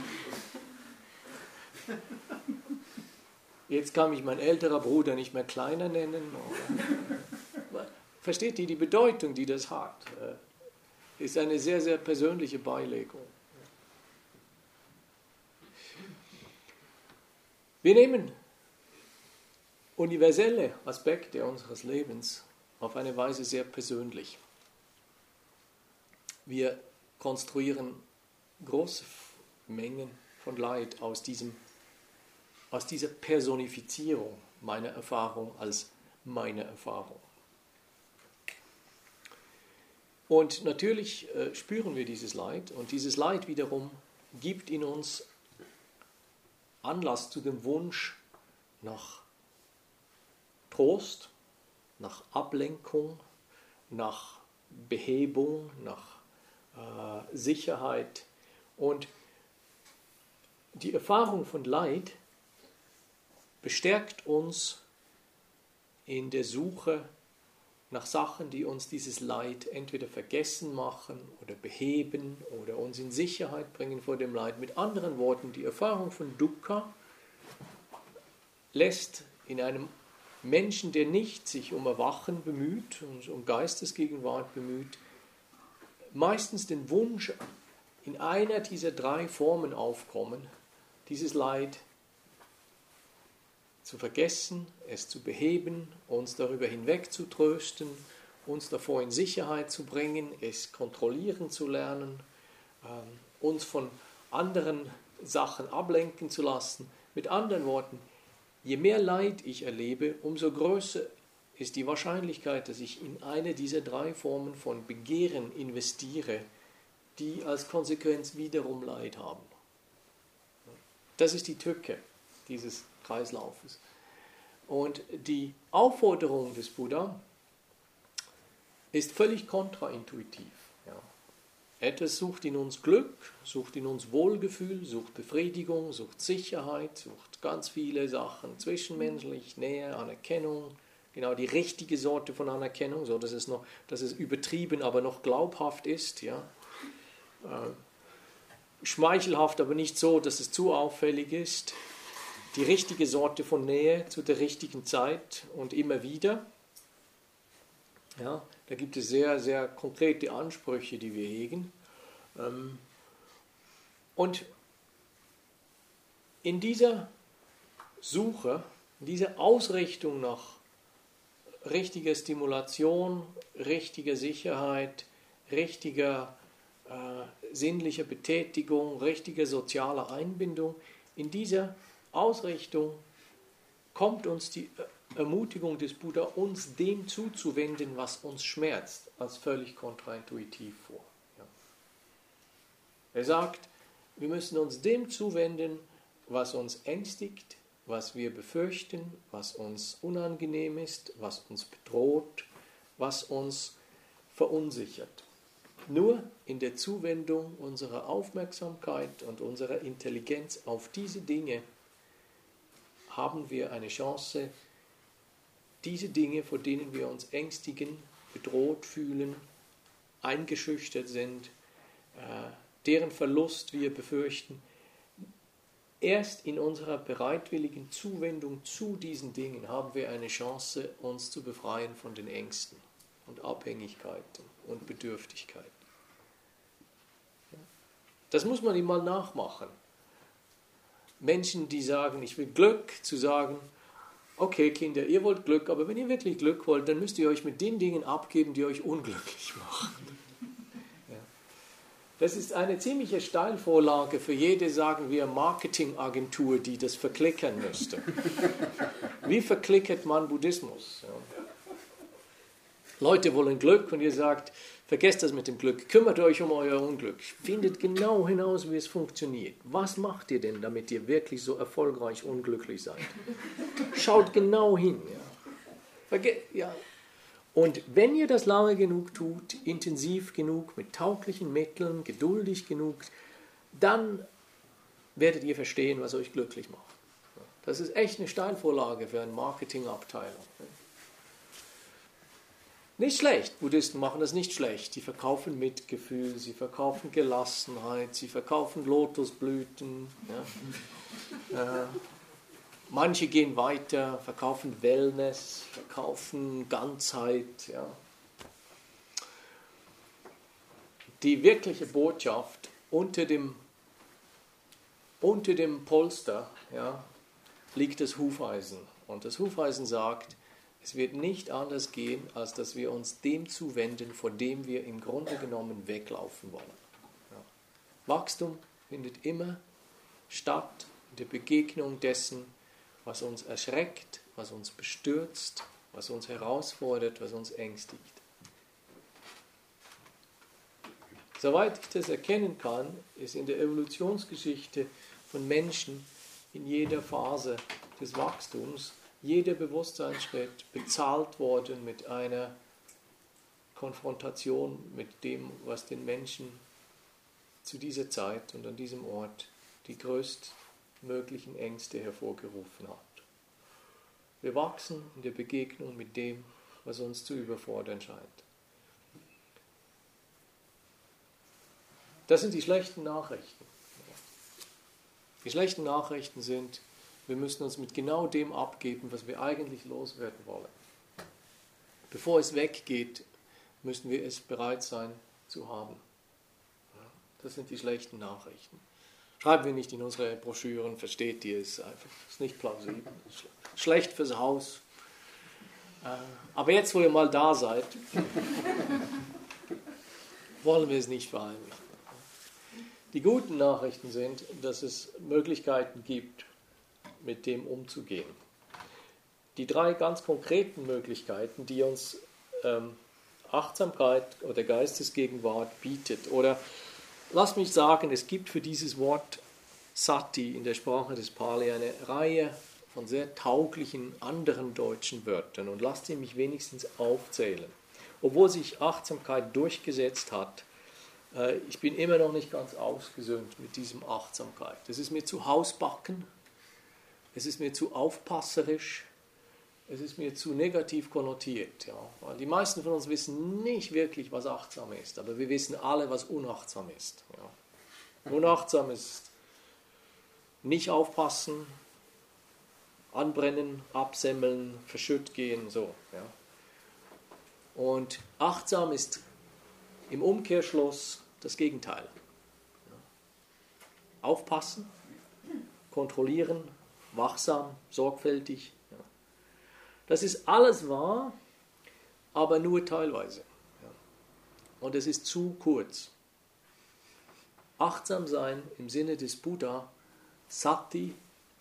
Jetzt kann mich mein älterer Bruder nicht mehr kleiner nennen. Versteht ihr die Bedeutung, die das hat? Ist eine sehr, sehr persönliche Beilegung. Wir nehmen universelle Aspekte unseres Lebens auf eine Weise sehr persönlich. Wir konstruieren große Mengen von Leid aus, diesem, aus dieser Personifizierung meiner Erfahrung als meine Erfahrung. Und natürlich äh, spüren wir dieses Leid und dieses Leid wiederum gibt in uns Anlass zu dem Wunsch nach Trost, nach Ablenkung, nach Behebung, nach äh, Sicherheit. Und die Erfahrung von Leid bestärkt uns in der Suche nach Sachen, die uns dieses Leid entweder vergessen machen oder beheben oder uns in Sicherheit bringen vor dem Leid. Mit anderen Worten, die Erfahrung von Dukkha lässt in einem Menschen, der nicht sich um Erwachen bemüht und um Geistesgegenwart bemüht, meistens den Wunsch in einer dieser drei Formen aufkommen, dieses Leid zu vergessen, es zu beheben, uns darüber hinweg zu trösten, uns davor in Sicherheit zu bringen, es kontrollieren zu lernen, äh, uns von anderen Sachen ablenken zu lassen. Mit anderen Worten, je mehr Leid ich erlebe, umso größer ist die Wahrscheinlichkeit, dass ich in eine dieser drei Formen von Begehren investiere, die als Konsequenz wiederum Leid haben. Das ist die Tücke dieses Kreislaufes. Und die Aufforderung des Buddha ist völlig kontraintuitiv. Ja. Etwas sucht in uns Glück, sucht in uns Wohlgefühl, sucht Befriedigung, sucht Sicherheit, sucht ganz viele Sachen, zwischenmenschlich, Nähe, Anerkennung, genau die richtige Sorte von Anerkennung, so dass es noch, dass es übertrieben, aber noch glaubhaft ist, ja. Äh, schmeichelhaft, aber nicht so, dass es zu auffällig ist. Die richtige Sorte von Nähe zu der richtigen Zeit und immer wieder. Ja, da gibt es sehr, sehr konkrete Ansprüche, die wir hegen. Und in dieser Suche, in dieser Ausrichtung nach richtiger Stimulation, richtiger Sicherheit, richtiger äh, sinnlicher Betätigung, richtiger sozialer Einbindung, in dieser Ausrichtung kommt uns die Ermutigung des Buddha, uns dem zuzuwenden, was uns schmerzt, als völlig kontraintuitiv vor. Ja. Er sagt, wir müssen uns dem zuwenden, was uns ängstigt, was wir befürchten, was uns unangenehm ist, was uns bedroht, was uns verunsichert. Nur in der Zuwendung unserer Aufmerksamkeit und unserer Intelligenz auf diese Dinge haben wir eine Chance, diese Dinge, vor denen wir uns ängstigen, bedroht fühlen, eingeschüchtert sind, deren Verlust wir befürchten, erst in unserer bereitwilligen Zuwendung zu diesen Dingen haben wir eine Chance, uns zu befreien von den Ängsten und Abhängigkeiten und Bedürftigkeiten. Das muss man ihm mal nachmachen. Menschen, die sagen, ich will Glück, zu sagen, okay Kinder, ihr wollt Glück, aber wenn ihr wirklich Glück wollt, dann müsst ihr euch mit den Dingen abgeben, die euch unglücklich machen. Ja. Das ist eine ziemliche Steilvorlage für jede, sagen wir, Marketingagentur, die das verklickern müsste. Wie verklickert man Buddhismus? Ja. Leute wollen Glück und ihr sagt, vergesst das mit dem Glück, kümmert euch um euer Unglück, findet genau hinaus, wie es funktioniert. Was macht ihr denn, damit ihr wirklich so erfolgreich unglücklich seid? Schaut genau hin. Ja. Verge- ja. Und wenn ihr das lange genug tut, intensiv genug, mit tauglichen Mitteln, geduldig genug, dann werdet ihr verstehen, was euch glücklich macht. Das ist echt eine Steilvorlage für eine Marketingabteilung. Nicht schlecht, Buddhisten machen das nicht schlecht. Sie verkaufen Mitgefühl, sie verkaufen Gelassenheit, sie verkaufen Lotusblüten. Ja. Äh, manche gehen weiter, verkaufen Wellness, verkaufen Ganzheit. Ja. Die wirkliche Botschaft unter dem, unter dem Polster, ja, liegt das Hufeisen. Und das Hufeisen sagt, es wird nicht anders gehen, als dass wir uns dem zuwenden, vor dem wir im Grunde genommen weglaufen wollen. Ja. Wachstum findet immer statt in der Begegnung dessen, was uns erschreckt, was uns bestürzt, was uns herausfordert, was uns ängstigt. Soweit ich das erkennen kann, ist in der Evolutionsgeschichte von Menschen in jeder Phase des Wachstums jeder Bewusstseinsschritt bezahlt worden mit einer Konfrontation mit dem, was den Menschen zu dieser Zeit und an diesem Ort die größtmöglichen Ängste hervorgerufen hat. Wir wachsen in der Begegnung mit dem, was uns zu überfordern scheint. Das sind die schlechten Nachrichten. Die schlechten Nachrichten sind, wir müssen uns mit genau dem abgeben, was wir eigentlich loswerden wollen. Bevor es weggeht, müssen wir es bereit sein zu haben. Das sind die schlechten Nachrichten. Schreiben wir nicht in unsere Broschüren, versteht ihr es einfach. Das ist nicht plausibel. Schlecht fürs Haus. Aber jetzt, wo ihr mal da seid, wollen wir es nicht verheimlichen. Die guten Nachrichten sind, dass es Möglichkeiten gibt, mit dem umzugehen. Die drei ganz konkreten Möglichkeiten, die uns ähm, Achtsamkeit oder Geistesgegenwart bietet. Oder lasst mich sagen, es gibt für dieses Wort Sati in der Sprache des Pali eine Reihe von sehr tauglichen anderen deutschen Wörtern. Und lasst sie mich wenigstens aufzählen. Obwohl sich Achtsamkeit durchgesetzt hat, äh, ich bin immer noch nicht ganz ausgesöhnt mit diesem Achtsamkeit. Das ist mir zu hausbacken. Es ist mir zu aufpasserisch, es ist mir zu negativ konnotiert. Ja. Weil die meisten von uns wissen nicht wirklich, was achtsam ist, aber wir wissen alle, was unachtsam ist. Ja. Unachtsam ist nicht aufpassen, anbrennen, absemmeln, verschütt gehen, so. Ja. Und achtsam ist im Umkehrschluss das Gegenteil. Ja. Aufpassen, kontrollieren, wachsam, sorgfältig. Ja. Das ist alles wahr, aber nur teilweise. Ja. Und es ist zu kurz. Achtsam sein im Sinne des Buddha, Sati,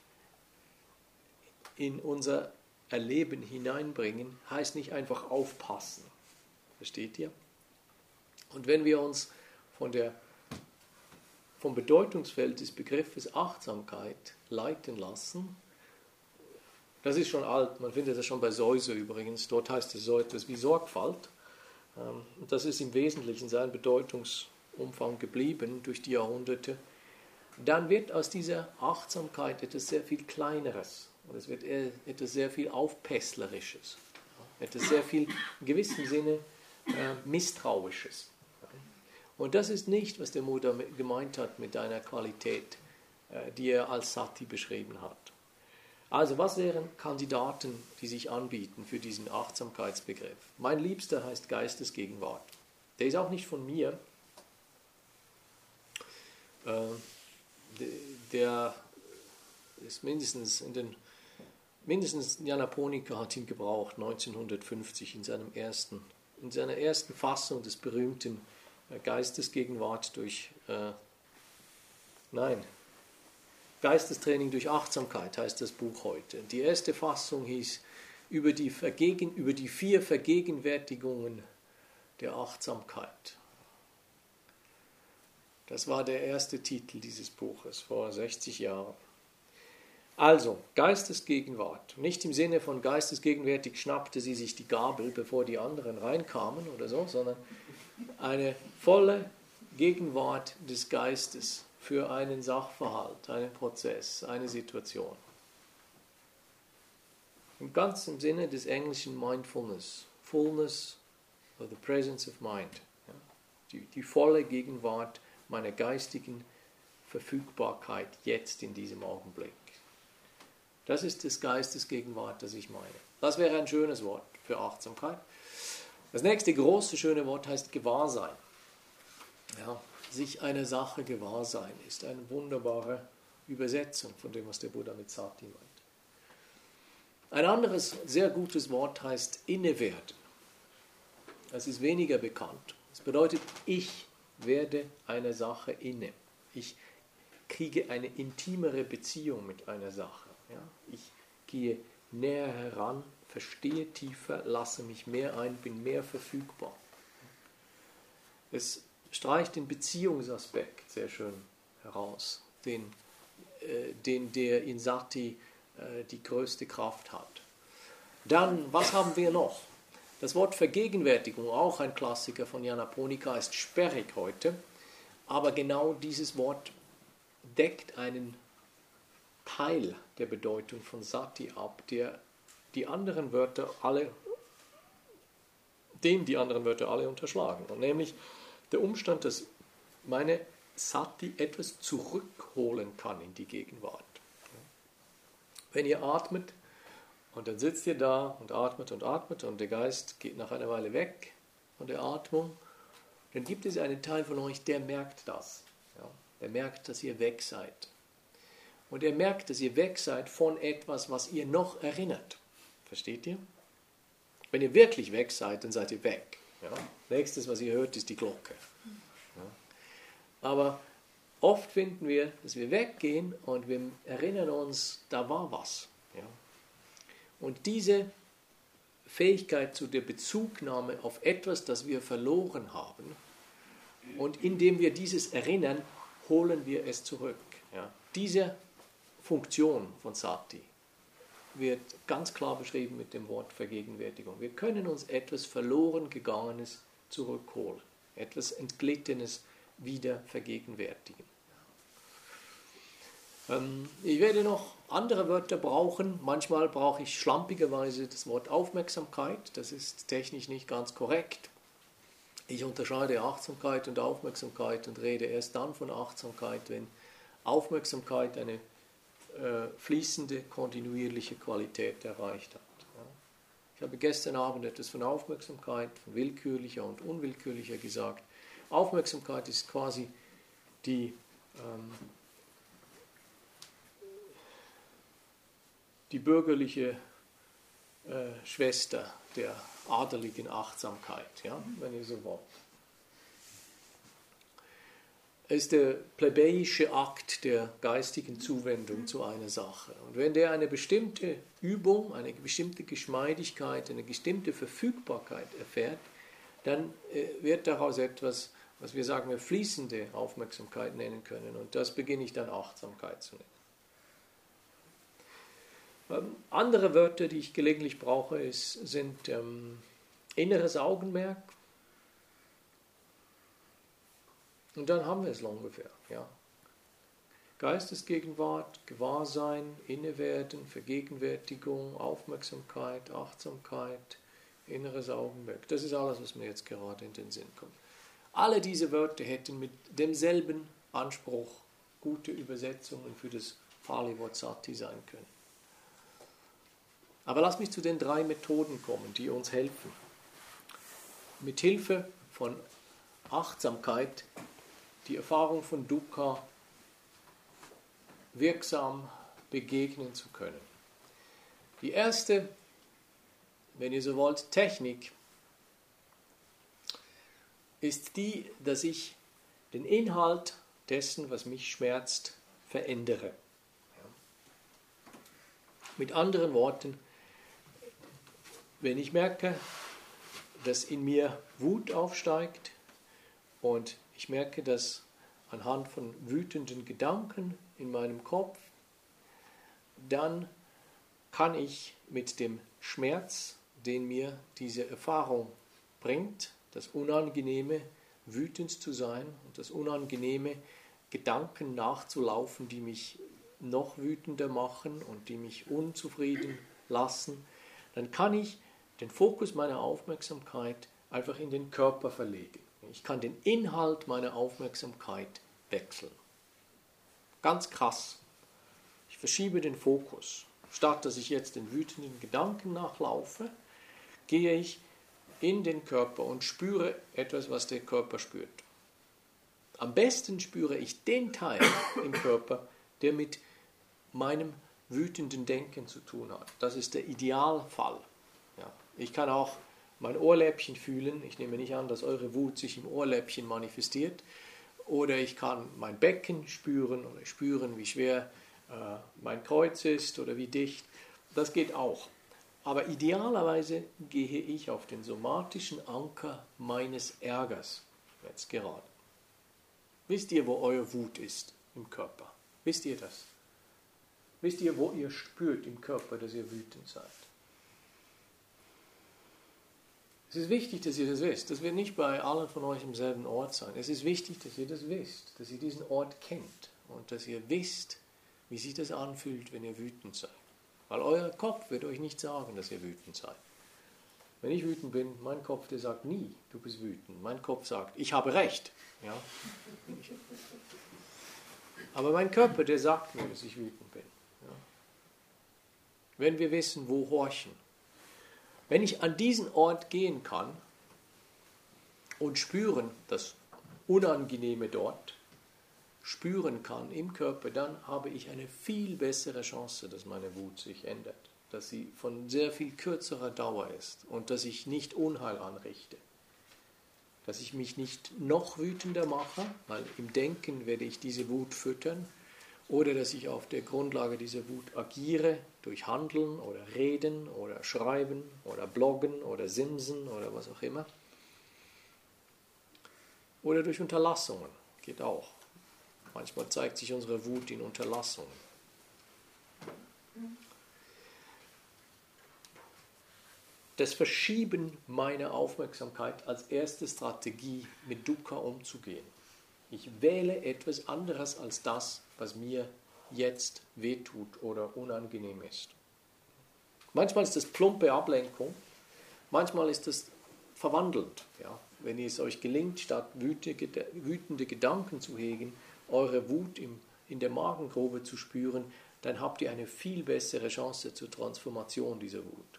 in unser Erleben hineinbringen, heißt nicht einfach aufpassen. Versteht ihr? Und wenn wir uns von der vom Bedeutungsfeld des Begriffes Achtsamkeit leiten lassen. Das ist schon alt, man findet das schon bei Seuse übrigens, dort heißt es so etwas wie Sorgfalt. Und das ist im Wesentlichen sein Bedeutungsumfang geblieben durch die Jahrhunderte. Dann wird aus dieser Achtsamkeit etwas sehr viel Kleineres und es wird etwas sehr viel Aufpässlerisches, etwas sehr viel in gewissem Sinne äh, Misstrauisches. Und das ist nicht, was der Buddha gemeint hat mit einer Qualität, äh, die er als Sati beschrieben hat. Also was wären Kandidaten, die sich anbieten für diesen Achtsamkeitsbegriff? Mein Liebster heißt Geistesgegenwart. Der ist auch nicht von mir. Äh, Der ist mindestens in den mindestens Nyanaponika hat ihn gebraucht neunzehnhundertfünfzig in seinem ersten in seiner ersten Fassung des berühmten Geistesgegenwart durch äh, nein Geistestraining durch Achtsamkeit heißt das Buch heute. Die erste Fassung hieß über die Vergegen, über die vier Vergegenwärtigungen der Achtsamkeit. Das war der erste Titel dieses Buches vor sechzig Jahren. Also, Geistesgegenwart. Nicht im Sinne von geistesgegenwärtig schnappte sie sich die Gabel, bevor die anderen reinkamen oder so, sondern eine volle Gegenwart des Geistes für einen Sachverhalt, einen Prozess, eine Situation. Im ganzen Sinne des englischen Mindfulness, Fullness of the Presence of Mind. Ja, die, die volle Gegenwart meiner geistigen Verfügbarkeit jetzt in diesem Augenblick. Das ist das Geistesgegenwart, das ich meine. Das wäre ein schönes Wort für Achtsamkeit. Das nächste große schöne Wort heißt Gewahrsein. Ja, sich einer Sache gewahr sein ist eine wunderbare Übersetzung von dem, was der Buddha mit Sati meint. Ein anderes sehr gutes Wort heißt innewerden. Das ist weniger bekannt. Das bedeutet, ich werde einer Sache inne. Ich kriege eine intimere Beziehung mit einer Sache. Ja? Ich gehe näher heran, verstehe tiefer, lasse mich mehr ein, bin mehr verfügbar. Es streicht den Beziehungsaspekt sehr schön heraus, den, äh, den der in Sati äh, die größte Kraft hat. Dann, was haben wir noch? Das Wort Vergegenwärtigung, auch ein Klassiker von Nyanaponika, ist sperrig heute, aber genau dieses Wort deckt einen Teil der Bedeutung von Sati ab, der die anderen Wörter alle, den die anderen Wörter alle unterschlagen. Und nämlich der Umstand, dass meine Sati etwas zurückholen kann in die Gegenwart. Wenn ihr atmet, und dann sitzt ihr da und atmet und atmet und der Geist geht nach einer Weile weg von der Atmung, dann gibt es einen Teil von euch, der merkt das. Ja, der merkt, dass ihr weg seid. Und er merkt, dass ihr weg seid von etwas, was ihr noch erinnert. Versteht ihr? Wenn ihr wirklich weg seid, dann seid ihr weg. Ja? Nächstes, was ihr hört, ist die Glocke. Ja? Aber oft finden wir, dass wir weggehen und wir erinnern uns, da war was. Ja? Und diese Fähigkeit zu der Bezugnahme auf etwas, das wir verloren haben, und indem wir dieses erinnern, holen wir es zurück. Ja? Diese Funktion von Sati wird ganz klar beschrieben mit dem Wort Vergegenwärtigung. Wir können uns etwas verloren Gegangenes zurückholen, etwas Entglittenes wieder vergegenwärtigen. Ähm, ich werde noch andere Wörter brauchen. Manchmal brauche ich schlampigerweise das Wort Aufmerksamkeit. Das ist technisch nicht ganz korrekt. Ich unterscheide Achtsamkeit und Aufmerksamkeit und rede erst dann von Achtsamkeit, wenn Aufmerksamkeit eine äh, fließende, kontinuierliche Qualität erreicht hat. Ja. Ich habe gestern Abend etwas von Aufmerksamkeit, von willkürlicher und unwillkürlicher gesagt. Aufmerksamkeit ist quasi die, ähm, die bürgerliche äh, Schwester der adeligen Achtsamkeit, ja, wenn ihr so wollt. Es ist der plebejische Akt der geistigen Zuwendung zu einer Sache. Und wenn der eine bestimmte Übung, eine bestimmte Geschmeidigkeit, eine bestimmte Verfügbarkeit erfährt, dann äh, wird daraus etwas, was wir sagen wir fließende Aufmerksamkeit nennen können. Und das beginne ich dann Achtsamkeit zu nennen. Ähm, andere Wörter, die ich gelegentlich brauche, ist, sind ähm, inneres Augenmerk. Und dann haben wir es ungefähr. Ja. Geistesgegenwart, Gewahrsein, Innewerden, Vergegenwärtigung, Aufmerksamkeit, Achtsamkeit, inneres Augenmerk. Das ist alles, was mir jetzt gerade in den Sinn kommt. Alle diese Wörter hätten mit demselben Anspruch gute Übersetzungen für das Pali-Wort Sati sein können. Aber lass mich zu den drei Methoden kommen, die uns helfen. Mit Hilfe von Achtsamkeit die Erfahrung von Dukkha wirksam begegnen zu können. Die erste, wenn ihr so wollt, Technik ist die, dass ich den Inhalt dessen, was mich schmerzt, verändere. Ja. Mit anderen Worten, wenn ich merke, dass in mir Wut aufsteigt und ich merke, dass anhand von wütenden Gedanken in meinem Kopf, dann kann ich mit dem Schmerz, den mir diese Erfahrung bringt, das Unangenehme, wütend zu sein und das Unangenehme, Gedanken nachzulaufen, die mich noch wütender machen und die mich unzufrieden lassen, dann kann ich den Fokus meiner Aufmerksamkeit einfach in den Körper verlegen. Ich kann den Inhalt meiner Aufmerksamkeit wechseln. Ganz krass. Ich verschiebe den Fokus. Statt dass ich jetzt den wütenden Gedanken nachlaufe, gehe ich in den Körper und spüre etwas, was der Körper spürt. Am besten spüre ich den Teil im Körper, der mit meinem wütenden Denken zu tun hat. Das ist der Idealfall. Ja. Ich kann auch mein Ohrläppchen fühlen. Ich nehme nicht an, dass eure Wut sich im Ohrläppchen manifestiert. Oder ich kann mein Becken spüren oder spüren, wie schwer äh, mein Kreuz ist oder wie dicht. Das geht auch. Aber idealerweise gehe ich auf den somatischen Anker meines Ärgers jetzt gerade. Wisst ihr, wo eure Wut ist im Körper? Wisst ihr das? Wisst ihr, wo ihr spürt im Körper, dass ihr wütend seid? Es ist wichtig, dass ihr das wisst. Das wird nicht bei allen von euch im selben Ort sein. Es ist wichtig, dass ihr das wisst, dass ihr diesen Ort kennt und dass ihr wisst, wie sich das anfühlt, wenn ihr wütend seid. Weil euer Kopf wird euch nicht sagen, dass ihr wütend seid. Wenn ich wütend bin, mein Kopf, der sagt nie, du bist wütend. Mein Kopf sagt, ich habe recht. Ja? Aber mein Körper, der sagt mir, dass ich wütend bin. Ja? Wenn wir wissen, wo horchen. Wenn ich an diesen Ort gehen kann und spüren, das Unangenehme dort, spüren kann im Körper, dann habe ich eine viel bessere Chance, dass meine Wut sich ändert, dass sie von sehr viel kürzerer Dauer ist und dass ich nicht Unheil anrichte, dass ich mich nicht noch wütender mache, weil im Denken werde ich diese Wut füttern, oder dass ich auf der Grundlage dieser Wut agiere, durch Handeln oder Reden oder Schreiben oder Bloggen oder Simsen oder was auch immer. Oder durch Unterlassungen, geht auch. Manchmal zeigt sich unsere Wut in Unterlassungen. Das Verschieben meiner Aufmerksamkeit als erste Strategie, mit Dukkha umzugehen. Ich wähle etwas anderes als das, was mir jetzt wehtut oder unangenehm ist. Manchmal ist das plumpe Ablenkung, manchmal ist das verwandelnd. Ja? Wenn es euch gelingt, statt wütende Gedanken zu hegen, eure Wut im, in der Magengrube zu spüren, dann habt ihr eine viel bessere Chance zur Transformation dieser Wut.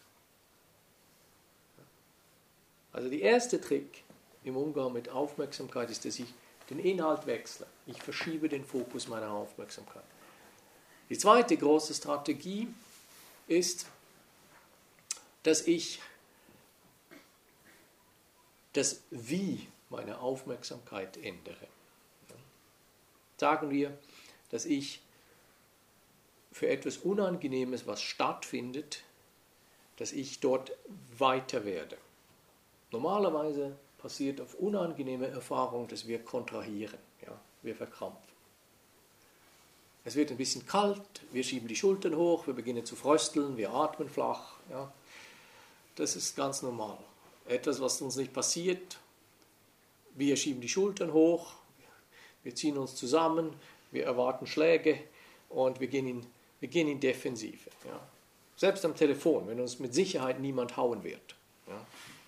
Also der erste Trick im Umgang mit Aufmerksamkeit ist, dass ich den Inhalt wechsle. Ich verschiebe den Fokus meiner Aufmerksamkeit. Die zweite große Strategie ist, dass ich das Wie meiner Aufmerksamkeit ändere. Sagen wir, dass ich für etwas Unangenehmes, was stattfindet, dass ich dort weiter werde. Normalerweise basiert auf unangenehmer Erfahrung, dass wir kontrahieren, ja, wir verkrampfen. Es wird ein bisschen kalt, wir schieben die Schultern hoch, wir beginnen zu frösteln, wir atmen flach. Ja. Das ist ganz normal. Etwas, was uns nicht passiert, wir schieben die Schultern hoch, wir ziehen uns zusammen, wir erwarten Schläge und wir gehen in, wir gehen in Defensive. Ja. Selbst am Telefon, wenn uns mit Sicherheit niemand hauen wird. Ja.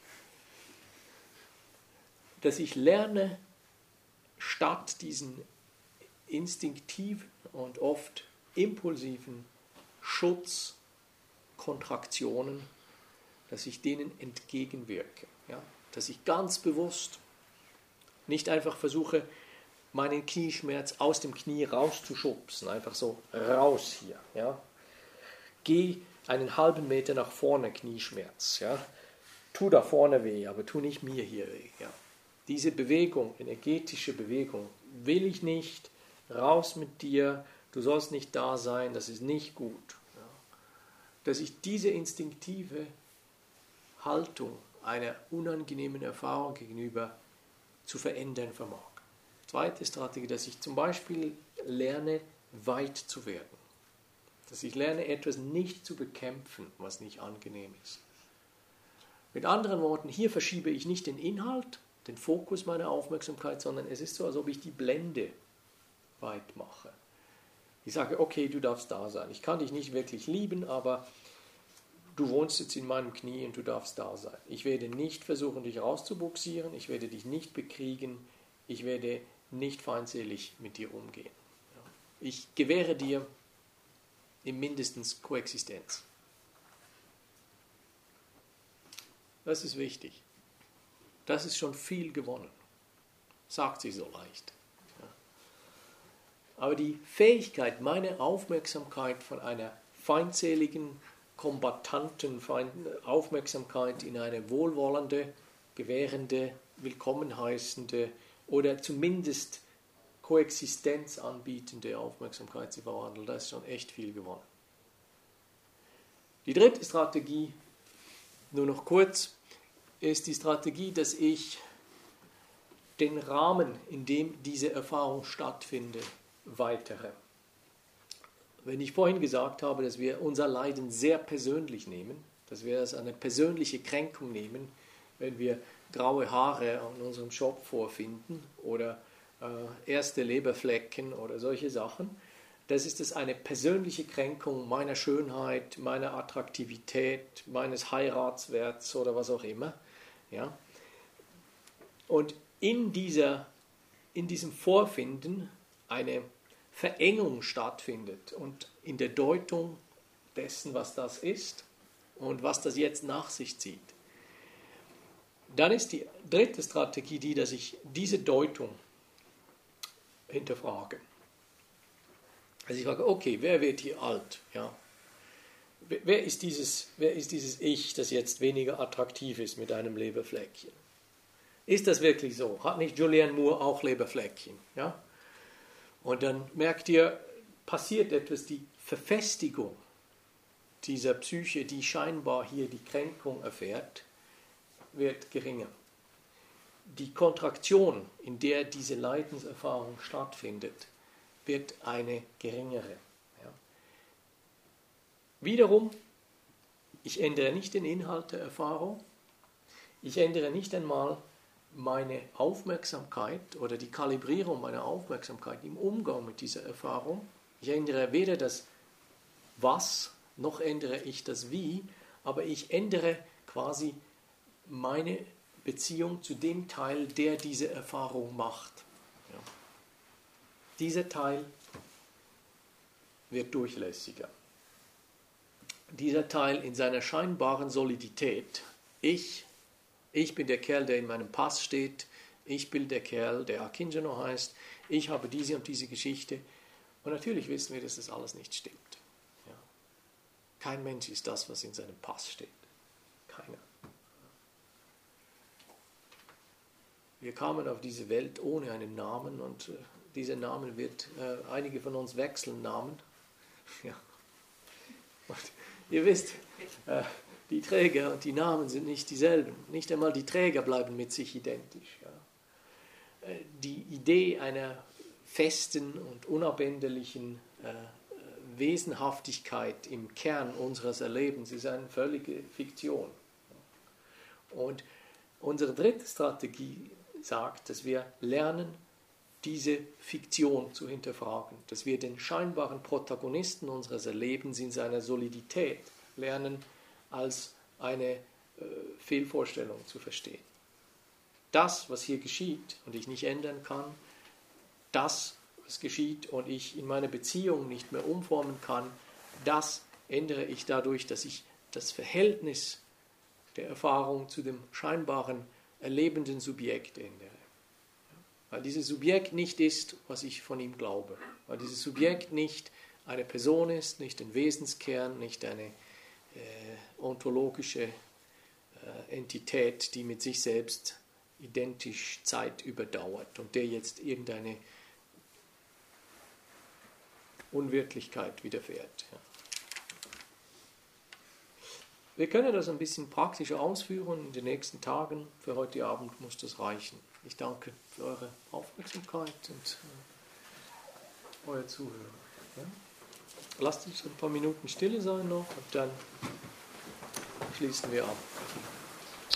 Dass ich lerne, statt diesen instinktiven und oft impulsiven Schutzkontraktionen, dass ich denen entgegenwirke. Ja? Dass ich ganz bewusst nicht einfach versuche, meinen Knieschmerz aus dem Knie rauszuschubsen, einfach so raus hier. Ja? Geh einen halben Meter nach vorne, Knieschmerz. Ja? Tu da vorne weh, aber tu nicht mir hier weh. Ja? Diese Bewegung, energetische Bewegung, will ich nicht. Raus mit dir, du sollst nicht da sein, das ist nicht gut. Ja. Dass ich diese instinktive Haltung einer unangenehmen Erfahrung gegenüber zu verändern vermag. Zweite Strategie, dass ich zum Beispiel lerne, weit zu werden. Dass ich lerne, etwas nicht zu bekämpfen, was nicht angenehm ist. Mit anderen Worten, hier verschiebe ich nicht den Inhalt, den Fokus meiner Aufmerksamkeit, sondern es ist so, als ob ich die Blende weit mache. Ich sage, okay, du darfst da sein. Ich kann dich nicht wirklich lieben, aber du wohnst jetzt in meinem Knie und du darfst da sein. Ich werde nicht versuchen, dich rauszubuxieren. Ich werde dich nicht bekriegen. Ich werde nicht feindselig mit dir umgehen. Ich gewähre dir im mindestens Koexistenz. Das ist wichtig. Das ist schon viel gewonnen. Sagt sich so leicht. Aber die Fähigkeit, meine Aufmerksamkeit von einer feindseligen, kombattanten Aufmerksamkeit in eine wohlwollende, gewährende, willkommen heißende oder zumindest Koexistenz anbietende Aufmerksamkeit zu verwandeln, das ist schon echt viel gewonnen. Die dritte Strategie, nur noch kurz, ist die Strategie, dass ich den Rahmen, in dem diese Erfahrung stattfindet, weitere. Wenn ich vorhin gesagt habe, dass wir unser Leiden sehr persönlich nehmen, dass wir es als eine persönliche Kränkung nehmen, wenn wir graue Haare an unserem Shop vorfinden oder äh, erste Leberflecken oder solche Sachen, das ist es eine persönliche Kränkung meiner Schönheit, meiner Attraktivität, meines Heiratswerts oder was auch immer. Ja? Und in, dieser, in diesem Vorfinden eine Verengung stattfindet und in der Deutung dessen, was das ist und was das jetzt nach sich zieht. Dann ist die dritte Strategie die, dass ich diese Deutung hinterfrage. Also ich frage, okay, wer wird hier alt? Ja? Wer ist dieses, wer ist dieses Ich, das jetzt weniger attraktiv ist mit einem Leberfleckchen? Ist das wirklich so? Hat nicht Julianne Moore auch Leberfleckchen? Ja? Und dann merkt ihr, passiert etwas, die Verfestigung dieser Psyche, die scheinbar hier die Kränkung erfährt, wird geringer. Die Kontraktion, in der diese Leidenserfahrung stattfindet, wird eine geringere. Ja. Wiederum, ich ändere nicht den Inhalt der Erfahrung, ich ändere nicht einmal meine Aufmerksamkeit oder die Kalibrierung meiner Aufmerksamkeit im Umgang mit dieser Erfahrung. Ich ändere weder das Was, noch ändere ich das Wie, aber ich ändere quasi meine Beziehung zu dem Teil, der diese Erfahrung macht. Ja. Dieser Teil wird durchlässiger. Dieser Teil in seiner scheinbaren Solidität, ich Ich bin der Kerl, der in meinem Pass steht. Ich bin der Kerl, der Akinjano heißt. Ich habe diese und diese Geschichte. Und natürlich wissen wir, dass das alles nicht stimmt. Ja. Kein Mensch ist das, was in seinem Pass steht. Keiner. Wir kamen auf diese Welt ohne einen Namen und äh, dieser Name wird, äh, einige von uns wechseln Namen. Ja. Und ihr wisst, äh, die Träger und die Namen sind nicht dieselben. Nicht einmal die Träger bleiben mit sich identisch. Ja. Die Idee einer festen und unabänderlichen äh, Wesenhaftigkeit im Kern unseres Erlebens ist eine völlige Fiktion. Und unsere dritte Strategie sagt, dass wir lernen, diese Fiktion zu hinterfragen, dass wir den scheinbaren Protagonisten unseres Erlebens in seiner Solidität lernen, als eine äh, Fehlvorstellung zu verstehen. Das, was hier geschieht und ich nicht ändern kann, das, was geschieht und ich in meiner Beziehung nicht mehr umformen kann, das ändere ich dadurch, dass ich das Verhältnis der Erfahrung zu dem scheinbaren erlebenden Subjekt ändere. Weil dieses Subjekt nicht ist, was ich von ihm glaube. Weil dieses Subjekt nicht eine Person ist, nicht ein Wesenskern, nicht eine äh, ontologische äh, Entität, die mit sich selbst identisch Zeit überdauert und der jetzt irgendeine Unwirklichkeit widerfährt. Ja. Wir können das ein bisschen praktischer ausführen in den nächsten Tagen. Für heute Abend muss das reichen. Ich danke für eure Aufmerksamkeit und äh, euer Zuhören. Ja. Lasst uns ein paar Minuten Stille sein noch und dann schließen wir ab.